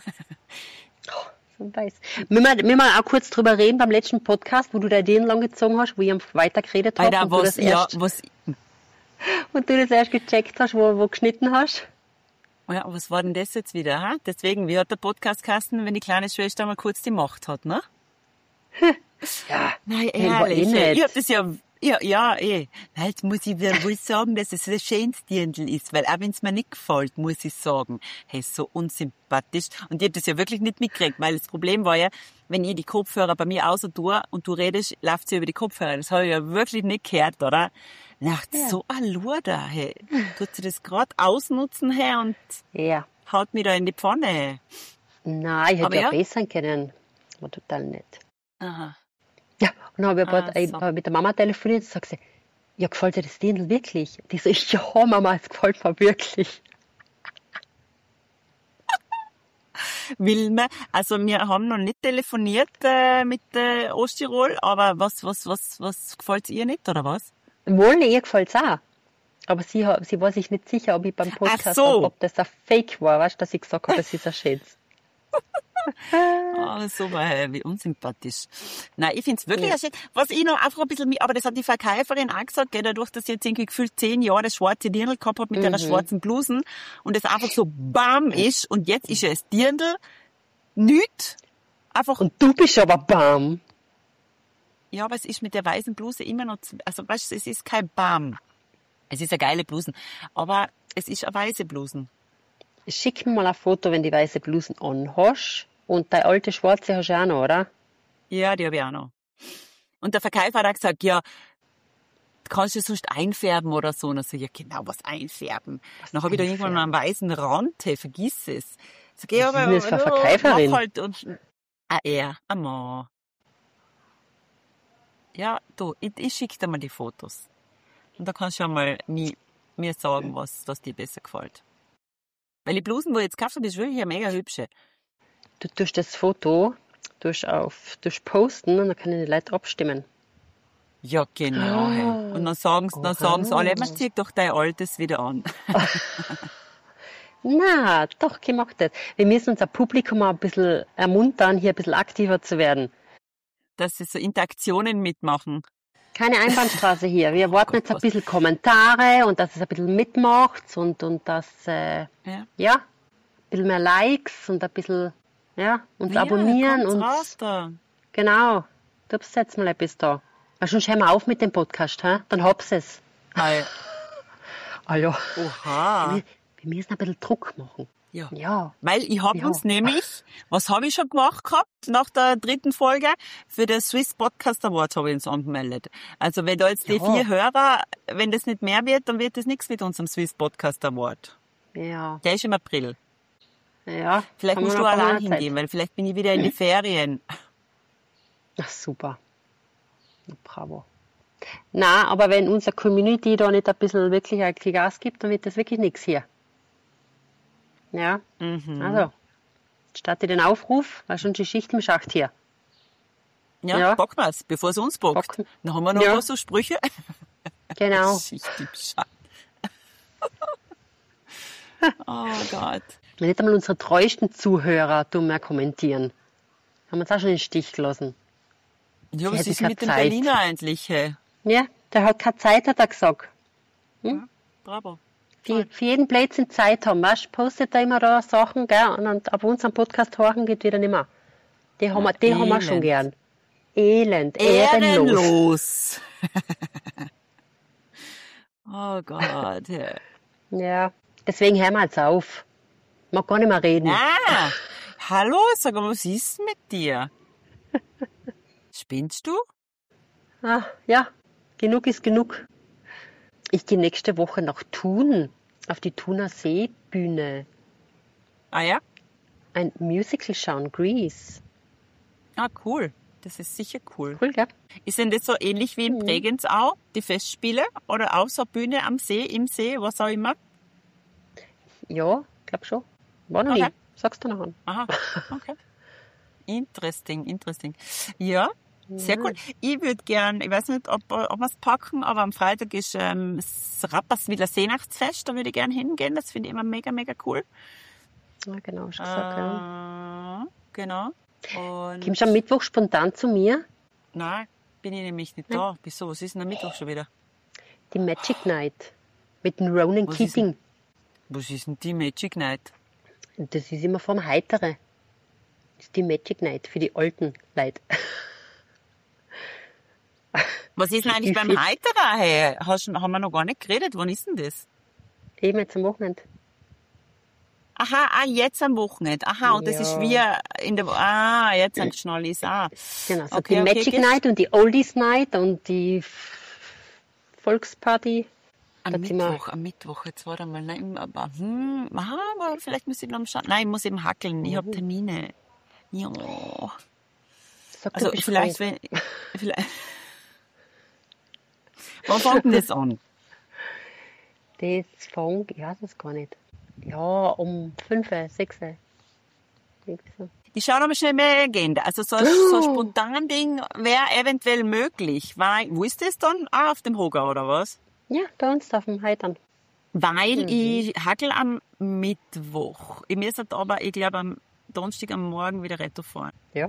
[SPEAKER 2] So weiß. Wir müssen auch kurz drüber reden beim letzten Podcast, wo du da den lang gezogen hast, wo ich weiter geredet habe
[SPEAKER 1] Alter,
[SPEAKER 2] und, du das erst gecheckt hast, wo geschnitten hast.
[SPEAKER 1] was war denn das jetzt wieder? Ha? Deswegen, wie hat der Podcast geheißen, wenn die kleine Schwester mal kurz die Macht hat, ne?
[SPEAKER 2] Ja,
[SPEAKER 1] Nein,
[SPEAKER 2] war
[SPEAKER 1] ehrlich.
[SPEAKER 2] nicht.
[SPEAKER 1] Ich hab das ja, eh. Na, jetzt muss ich wieder wohl sagen, dass es das schönste Dirndl ist, weil auch wenn es mir nicht gefällt, muss ich sagen, hey, so unsympathisch. Und ich hab das ja wirklich nicht mitgekriegt, weil das Problem war ja, wenn ich die Kopfhörer bei mir außer tue und du redest, läuft sie über die Kopfhörer. Das habe ich ja wirklich nicht gehört, oder? Nacht, so ein Luder, hey. Tut sie das gerade ausnutzen, hey, und
[SPEAKER 2] Ja.
[SPEAKER 1] haut mich da in die Pfanne, hey.
[SPEAKER 2] Nein, ich
[SPEAKER 1] Aber
[SPEAKER 2] hätte ja
[SPEAKER 1] ja.
[SPEAKER 2] besser können. War total nett.
[SPEAKER 1] Aha.
[SPEAKER 2] Ja. Und dann habe ich
[SPEAKER 1] So.
[SPEAKER 2] mit der Mama telefoniert und sagt sie, ja, gefällt dir das Dirndl wirklich? Die so, ja, Mama, es gefällt mir wirklich.
[SPEAKER 1] Wilme, also wir haben noch nicht telefoniert mit Osttirol, aber was gefällt ihr nicht, oder was?
[SPEAKER 2] Wohl, ihr gefällt es auch. Aber sie war sich nicht sicher, ob ich beim Podcast
[SPEAKER 1] so.
[SPEAKER 2] ob das ein Fake war, weißt du, dass ich gesagt habe, es ist ein Schätz.
[SPEAKER 1] So wie unsympathisch. Nein, ich find's wirklich schön. Was ich noch einfach ein bisschen, aber das hat die Verkäuferin auch gesagt, gell, dadurch, dass sie jetzt irgendwie gefühlt 10 Jahre das schwarze Dirndl gehabt hat mit einer schwarzen Blusen und es einfach so bam ist und jetzt ist ja das Dirndl nicht einfach.
[SPEAKER 2] Und du bist aber bam.
[SPEAKER 1] Ja, aber es ist mit der weißen Bluse immer noch, also weißt du, es ist kein Bam. Es ist eine geile Blusen, aber es ist eine weiße Blusen.
[SPEAKER 2] Schick mir mal ein Foto, wenn du die weiße Blusen anhast. Und deine alte schwarze hast du auch noch, oder?
[SPEAKER 1] Ja, die habe ich auch noch. Und der Verkäufer hat auch gesagt, ja, kannst du sonst einfärben oder so? Und ich so, ja genau, was einfärben? Dann habe ich da irgendwann noch einen weißen Rand, hey, vergiss es. Sag ich, aber
[SPEAKER 2] das für eine Verkäuferin?
[SPEAKER 1] mach halt und ein Mann. Ja, du, ich schicke dir mal die Fotos. Und da kannst du ja mal mir sagen, was dir besser gefällt. Weil die Blusen, die ich jetzt gekauft habe, ist wirklich eine mega hübsche.
[SPEAKER 2] Du tust das Foto posten und dann können die Leute abstimmen.
[SPEAKER 1] Ja, genau. Hey. Und dann sagen sie alle, man zieht doch dein Altes wieder an.
[SPEAKER 2] Na, doch, gemacht das. Wir müssen unser Publikum auch ein bisschen ermuntern, hier ein bisschen aktiver zu werden.
[SPEAKER 1] Dass sie so Interaktionen mitmachen.
[SPEAKER 2] Keine Einbahnstraße hier. Wir erwarten jetzt ein bisschen Kommentare und dass es ein bisschen mitmacht und dass, ein bisschen mehr Likes und ein bisschen, uns abonnieren und.
[SPEAKER 1] Raus da.
[SPEAKER 2] Genau. Du bist jetzt mal etwas da. Weil sonst hören wir auf mit dem Podcast, hä? Dann hab's es. Ah ja.
[SPEAKER 1] Oha.
[SPEAKER 2] Wir müssen ein bisschen Druck machen. Ja.
[SPEAKER 1] Weil ich habe uns nämlich, was habe ich schon gemacht gehabt nach der 3. Folge? Für den Swiss Podcast Award habe ich uns angemeldet. Also wenn da jetzt die 4 Hörer, wenn das nicht mehr wird, dann wird das nichts mit unserem Swiss Podcast Award.
[SPEAKER 2] Ja.
[SPEAKER 1] Der ist im April.
[SPEAKER 2] Ja.
[SPEAKER 1] Vielleicht musst du allein hingehen, weil vielleicht bin ich wieder in die Ferien.
[SPEAKER 2] Ach, super. Bravo. Na, aber wenn unsere Community da nicht ein bisschen wirklich ein Gas gibt, dann wird das wirklich nichts hier. Ja, also, starte den Aufruf, weil schon die Schicht im Schacht hier.
[SPEAKER 1] Ja, packen wir's, bevor es uns packt. Dann haben wir noch so Sprüche.
[SPEAKER 2] Genau.
[SPEAKER 1] Schicht im Schacht. Oh Gott.
[SPEAKER 2] Nicht einmal unsere treuesten Zuhörer tun mehr kommentieren. Haben uns auch schon in den Stich gelassen.
[SPEAKER 1] Ja, was ist mit dem Berliner eigentlich? Hey?
[SPEAKER 2] Ja, der hat keine Zeit, hat er gesagt.
[SPEAKER 1] Ja, bravo.
[SPEAKER 2] Die für jeden Blödsinn Zeit haben, weißt, postet da immer da Sachen, gell, und auf unserem Podcast horchen geht wieder nicht mehr. Die haben wir schon gern. Ehrenlos.
[SPEAKER 1] Oh Gott.
[SPEAKER 2] Ja, deswegen hören wir jetzt auf. Mag gar nicht mehr reden.
[SPEAKER 1] Hallo, sag mal, was ist mit dir? Spinnst du?
[SPEAKER 2] Ja, genug ist genug. Ich gehe nächste Woche nach Thun, auf die Thuner Seebühne.
[SPEAKER 1] Ah ja?
[SPEAKER 2] Ein Musical schauen, Grease.
[SPEAKER 1] Ah, cool. Das ist sicher cool.
[SPEAKER 2] Cool, gell?
[SPEAKER 1] Ist denn das so ähnlich wie in Bregenzau, die Festspiele? Oder auch so eine Bühne am See, im See, was auch immer?
[SPEAKER 2] Ja, glaub schon. War noch nie. Sagst du noch an.
[SPEAKER 1] Aha, okay. Interesting. Ja, sehr cool. Ich würde gern, ich weiß nicht, ob wir es packen, aber am Freitag ist das Rapperswiler Seenachtsfest, da würde ich gern hingehen. Das finde ich immer mega, mega cool.
[SPEAKER 2] Ja, genau, hast du gesagt, ja.
[SPEAKER 1] Genau. Und
[SPEAKER 2] Kommst du am Mittwoch spontan zu mir?
[SPEAKER 1] Nein, bin ich nämlich nicht da. Wieso? Was ist denn am Mittwoch schon wieder?
[SPEAKER 2] Die Magic Night. Mit dem Ronan Keating.
[SPEAKER 1] Was ist denn die Magic Night?
[SPEAKER 2] Das ist immer vom Heitere. Das ist die Magic Night für die alten Leute.
[SPEAKER 1] Was ist denn eigentlich beim Heiterer? Hey? Haben wir noch gar nicht geredet. Wann ist denn das?
[SPEAKER 2] Eben jetzt am Wochenende.
[SPEAKER 1] Aha, jetzt am Wochenende. Aha, und das ist wie in der... jetzt am Schnallis.
[SPEAKER 2] Genau, so die Magic Night und die Oldies Night und die Volksparty.
[SPEAKER 1] Am Mittwoch, jetzt warte mal. Nein, aber vielleicht muss ich noch schauen. Nein, ich muss eben hackeln. Ich habe Termine. Ja.
[SPEAKER 2] Sag,
[SPEAKER 1] Also
[SPEAKER 2] du bist
[SPEAKER 1] vielleicht,
[SPEAKER 2] krank.
[SPEAKER 1] vielleicht. Wann fängt denn das an?
[SPEAKER 2] Das fängt, ich weiß es gar nicht. Ja, um 5, 6. Irgendwie so.
[SPEAKER 1] Ich schaue noch mal schnell mehr Agenda. Also so ein spontan Ding wäre eventuell möglich. Weil, wo ist das dann? Ah, auf dem Hoger oder was?
[SPEAKER 2] Ja, bei uns auf dem Heitern.
[SPEAKER 1] Weil ich hackel am Mittwoch. Ich müsste aber, ich glaube, am Donnerstag am Morgen wieder Retto fahren.
[SPEAKER 2] Ja.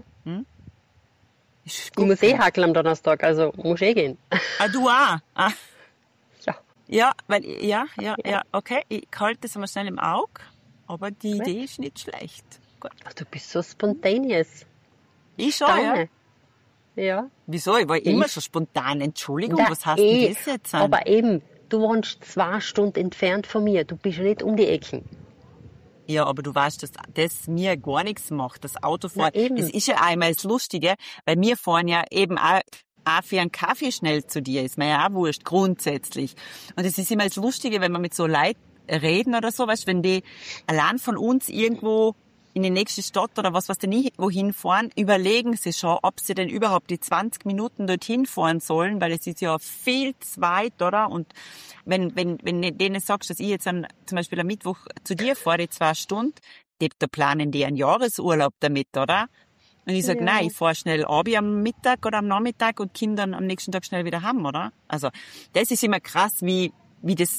[SPEAKER 1] Ich
[SPEAKER 2] Ich muss hackeln am Donnerstag, also muss gehen.
[SPEAKER 1] Ah, du auch? Ah.
[SPEAKER 2] Ja.
[SPEAKER 1] Ja, weil, ja, okay. Ich halte das einmal schnell im Auge. Aber die Idee ist nicht schlecht. Gut.
[SPEAKER 2] Ach, du bist so spontaneous.
[SPEAKER 1] Ich schon, ja.
[SPEAKER 2] Deine. Ja.
[SPEAKER 1] Wieso? Ich war immer so spontan. Entschuldigung,
[SPEAKER 2] Na,
[SPEAKER 1] was heißt denn das jetzt?
[SPEAKER 2] aber eben, du wohnst 2 Stunden entfernt von mir. Du bist ja nicht um die Ecken.
[SPEAKER 1] Ja, aber du weißt, dass das mir gar nichts macht, das Autofahren.
[SPEAKER 2] Na, eben.
[SPEAKER 1] Es ist ja einmal das Lustige, weil wir fahren ja eben auch für einen Kaffee schnell zu dir, ist mir ja auch wurscht, grundsätzlich. Und es ist immer das Lustige, wenn wir mit so Leuten reden oder so, weißt, wenn die allein von uns irgendwo in die nächste Stadt oder was die nie wohin fahren, überlegen sie schon, ob sie denn überhaupt die 20 Minuten dorthin fahren sollen, weil es ist ja viel zu weit, oder? Und wenn denen sagst, dass ich jetzt zum Beispiel am Mittwoch zu dir fahre, die 2 Stunden, da planen die einen Jahresurlaub damit, oder? Und ich sag, nein, ich fahre schnell runter am Mittag oder am Nachmittag und komme dann am nächsten Tag schnell wieder heim, oder? Also, das ist immer krass, wie das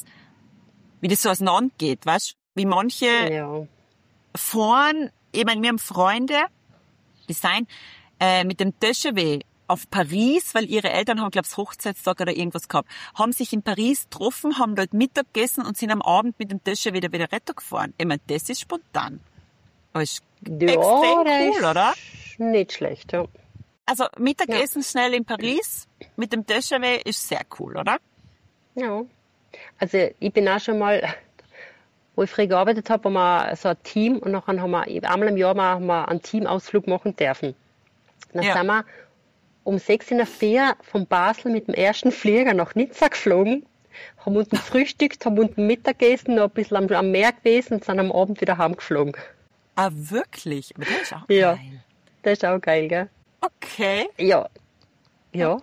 [SPEAKER 1] so auseinandergeht, weißt? Wie manche fahren, ich meine, wir haben Freunde, die sind mit dem TGV auf Paris, weil ihre Eltern haben, glaube ich, Hochzeitstag oder irgendwas gehabt, haben sich in Paris getroffen, haben dort Mittag gegessen und sind am Abend mit dem TGV wieder Retto gefahren. Ich meine, das ist spontan. Aber ist extrem cool, oder?
[SPEAKER 2] Nicht schlecht, ja.
[SPEAKER 1] Also Mittagessen schnell in Paris mit dem TGV ist sehr cool, oder?
[SPEAKER 2] Ja. Also ich bin auch schon mal, wo ich früher gearbeitet habe, haben wir so ein Team und dann haben wir einmal im Jahr haben wir einen Teamausflug machen dürfen. Dann sind wir um 6 in der Früh von Basel mit dem ersten Flieger nach Nizza geflogen, haben unten gefrühstückt, haben unten Mittag gegessen, noch ein bisschen am Meer gewesen und sind am Abend wieder heimgeflogen.
[SPEAKER 1] Ah, wirklich? Aber das ist auch
[SPEAKER 2] Ja,
[SPEAKER 1] geil.
[SPEAKER 2] das ist auch geil, gell?
[SPEAKER 1] Okay.
[SPEAKER 2] Ja. Ja.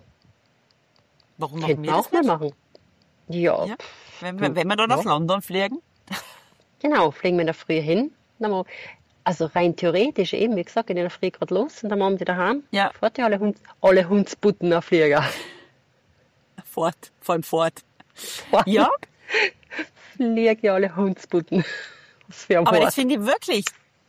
[SPEAKER 1] Warum machen
[SPEAKER 2] Könnten
[SPEAKER 1] wir
[SPEAKER 2] wir
[SPEAKER 1] das
[SPEAKER 2] auch mal
[SPEAKER 1] nicht?
[SPEAKER 2] machen. Ja.
[SPEAKER 1] Ja. Wenn wir dann nach London fliegen?
[SPEAKER 2] Genau, fliegen wir in der Früh hin. Also rein theoretisch eben, wie gesagt, gehen in der Früh gerade los und dann machen wir daheim.
[SPEAKER 1] Ja.
[SPEAKER 2] Fahrt ja alle Hundsbutten auf Flieger.
[SPEAKER 1] Fort, vor allem fort.
[SPEAKER 2] Fort.
[SPEAKER 1] Ja,
[SPEAKER 2] Flieg ja alle Hundsbutten. Was für ein
[SPEAKER 1] aber
[SPEAKER 2] Wort.
[SPEAKER 1] das finde ich wirklich.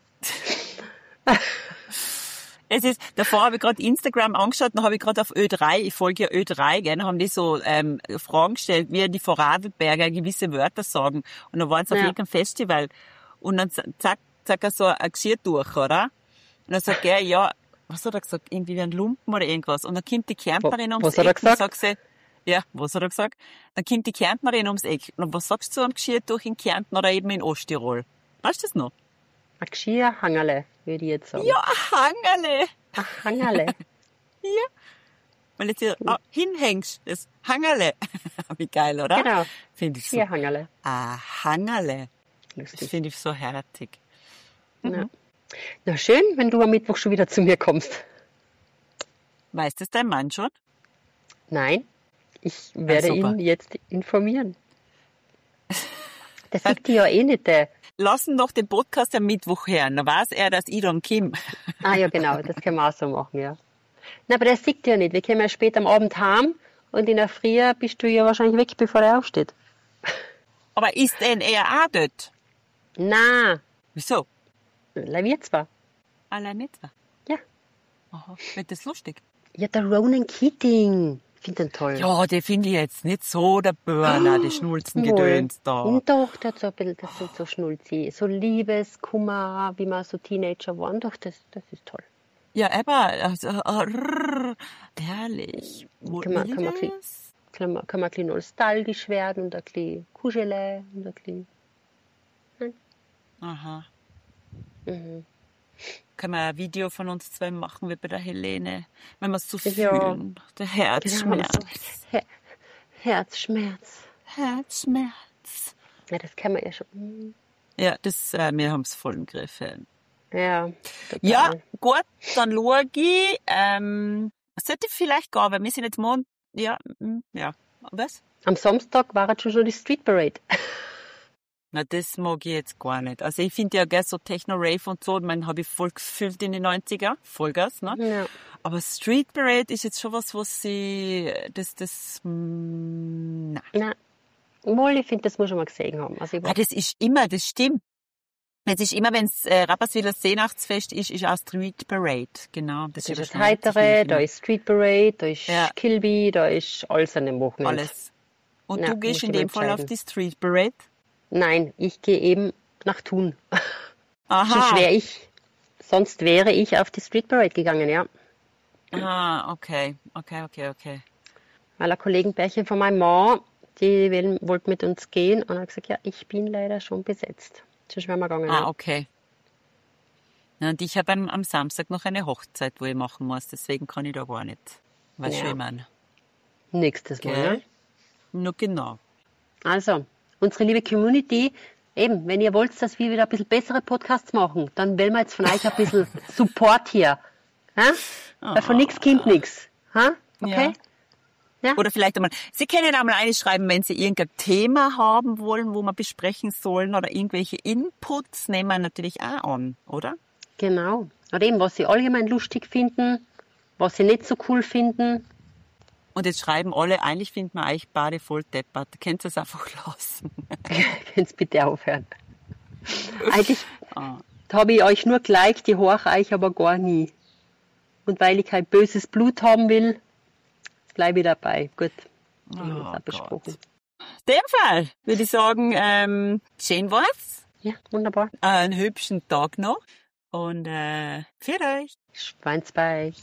[SPEAKER 1] Es ist, davor habe ich gerade Instagram angeschaut, dann habe ich gerade auf Ö3, ich folge ja Ö3, gell, dann haben die so Fragen gestellt, wie die Vorarlberger gewisse Wörter sagen. Und dann waren sie auf irgendeinem Festival und dann zack er so ein Geschirr durch, oder? Und dann sagt er, ja, was hat er gesagt? Irgendwie wie ein Lumpen oder irgendwas. Und dann kommt die Kärntnerin ums
[SPEAKER 2] Was hat er
[SPEAKER 1] Eck und
[SPEAKER 2] gesagt?
[SPEAKER 1] sagt sie, ja, was hat er gesagt? Dann kommt die Kärntnerin ums Eck. Und was sagst du zu einem Geschirr durch in Kärnten oder eben in Osttirol? Weißt du das noch?
[SPEAKER 2] Ein Geschirrhangerle, würde ich jetzt sagen.
[SPEAKER 1] Ja, ein Hangerle.
[SPEAKER 2] Ein Hangerle.
[SPEAKER 1] Ja. Weil jetzt hier hinhängst, das Hangerle. Wie geil, oder?
[SPEAKER 2] Genau.
[SPEAKER 1] Finde ich so.
[SPEAKER 2] Geschirrhangerle.
[SPEAKER 1] Ah, Hangerle. Das
[SPEAKER 2] Lustig.
[SPEAKER 1] finde ich so herzig.
[SPEAKER 2] Ja. Na schön, wenn du am Mittwoch schon wieder zu mir kommst.
[SPEAKER 1] Weiß das dein Mann schon?
[SPEAKER 2] Nein, ich werde
[SPEAKER 1] super.
[SPEAKER 2] ihn jetzt informieren. Das liegt dir ja eh nicht.
[SPEAKER 1] Lass ihn doch den Podcast am Mittwoch hören. Dann weiß er, dass ich dann komme.
[SPEAKER 2] Ah ja, genau, das können wir auch so machen, ja. Na, aber das sieht ja nicht. Wir kommen ja später am Abend heim und in der Früh bist du ja wahrscheinlich weg, bevor er aufsteht.
[SPEAKER 1] Aber ist denn er auch dort?
[SPEAKER 2] Na,
[SPEAKER 1] Wieso?
[SPEAKER 2] wir zwar.
[SPEAKER 1] Allein nicht?
[SPEAKER 2] Ja.
[SPEAKER 1] Aha, wird das lustig?
[SPEAKER 2] Ja, der Ronan Keating. Ich finde den toll.
[SPEAKER 1] Ja, den finde ich jetzt nicht so der Burner, die Schnulzengedöns da.
[SPEAKER 2] Und doch, der hat so ein bisschen, das sind so Schnulzi. So Liebeskummer, wie man so Teenager waren. Doch, das ist toll.
[SPEAKER 1] Ja, aber, also, herrlich. Wo
[SPEAKER 2] Kann man
[SPEAKER 1] will
[SPEAKER 2] ein
[SPEAKER 1] ich
[SPEAKER 2] bisschen,
[SPEAKER 1] das?
[SPEAKER 2] kann man ein bisschen nostalgisch werden und ein bisschen kuscheln und ein bisschen.
[SPEAKER 1] Aha.
[SPEAKER 2] Mhm.
[SPEAKER 1] Können wir ein Video von uns zwei machen, wie bei der Helene, wenn wir es so
[SPEAKER 2] Ja.
[SPEAKER 1] fühlen. Der Herzschmerz.
[SPEAKER 2] Herzschmerz.
[SPEAKER 1] Herzschmerz.
[SPEAKER 2] Ja, das kann man ja schon.
[SPEAKER 1] Ja, wir haben es voll im Griff. Ja.
[SPEAKER 2] Ja, total.
[SPEAKER 1] Ja, gut, dann schaue ich. Sollte ich vielleicht gehen, weil wir sind jetzt ja. Was?
[SPEAKER 2] Am Samstag war jetzt schon die Street Parade.
[SPEAKER 1] Na, das mag ich jetzt gar nicht. Also ich finde ja gell, so Techno-Rave und so, habe ich voll gefühlt in den 90er, Vollgas, ne?
[SPEAKER 2] Ja.
[SPEAKER 1] Aber Street Parade ist jetzt schon was nein.
[SPEAKER 2] Nein. Wohl, ich finde, das muss man mal gesehen haben. Also
[SPEAKER 1] Das stimmt. Es ist immer, wenn es Rapperswiler Seenachtsfest ist auch Street Parade. Genau.
[SPEAKER 2] Das ist das Heitere, da ist Street Parade, da ist Kilby, da ist alles an dem Wochenende.
[SPEAKER 1] Alles. Und du gehst in dem Fall auf die Street Parade?
[SPEAKER 2] Nein, ich gehe eben nach Thun.
[SPEAKER 1] Aha.
[SPEAKER 2] Sonst wäre ich auf die Street Parade gegangen, ja.
[SPEAKER 1] Ah, okay.
[SPEAKER 2] Weil ein Kollegenpärchen von meinem Mann, die wollten mit uns gehen und hat gesagt, ja, ich bin leider schon besetzt. Sonst wären wir gegangen.
[SPEAKER 1] Ah, okay. Ja, und ich habe am Samstag noch eine Hochzeit, wo ich machen muss, deswegen kann ich da gar nicht. Weißt du, wie ich meine?
[SPEAKER 2] Nächstes Mal, ne?
[SPEAKER 1] Nur genau.
[SPEAKER 2] Also, unsere liebe Community, eben, wenn ihr wollt, dass wir wieder ein bisschen bessere Podcasts machen, dann wollen wir jetzt von euch ein bisschen Support hier. Ha? Weil von nichts kommt nichts. Ha? Okay?
[SPEAKER 1] Ja. Oder vielleicht einmal, Sie können einmal einschreiben, wenn Sie irgendein Thema haben wollen, wo wir besprechen sollen oder irgendwelche Inputs, nehmen wir natürlich auch an, oder?
[SPEAKER 2] Genau. Oder eben, was Sie allgemein lustig finden, was Sie nicht so cool finden.
[SPEAKER 1] Und jetzt schreiben alle, eigentlich finden wir euch beide voll deppert. Könnt ihr es einfach lassen?
[SPEAKER 2] Könnt ihr bitte aufhören. Eigentlich habe ich euch nur gleich, die höre euch aber gar nie. Und weil ich kein böses Blut haben will, bleibe ich dabei. Gut, haben wir das auch besprochen.
[SPEAKER 1] In dem Fall würde ich sagen, schön war's.
[SPEAKER 2] Ja, wunderbar.
[SPEAKER 1] Einen hübschen Tag noch und für euch.
[SPEAKER 2] Schwanz bei euch.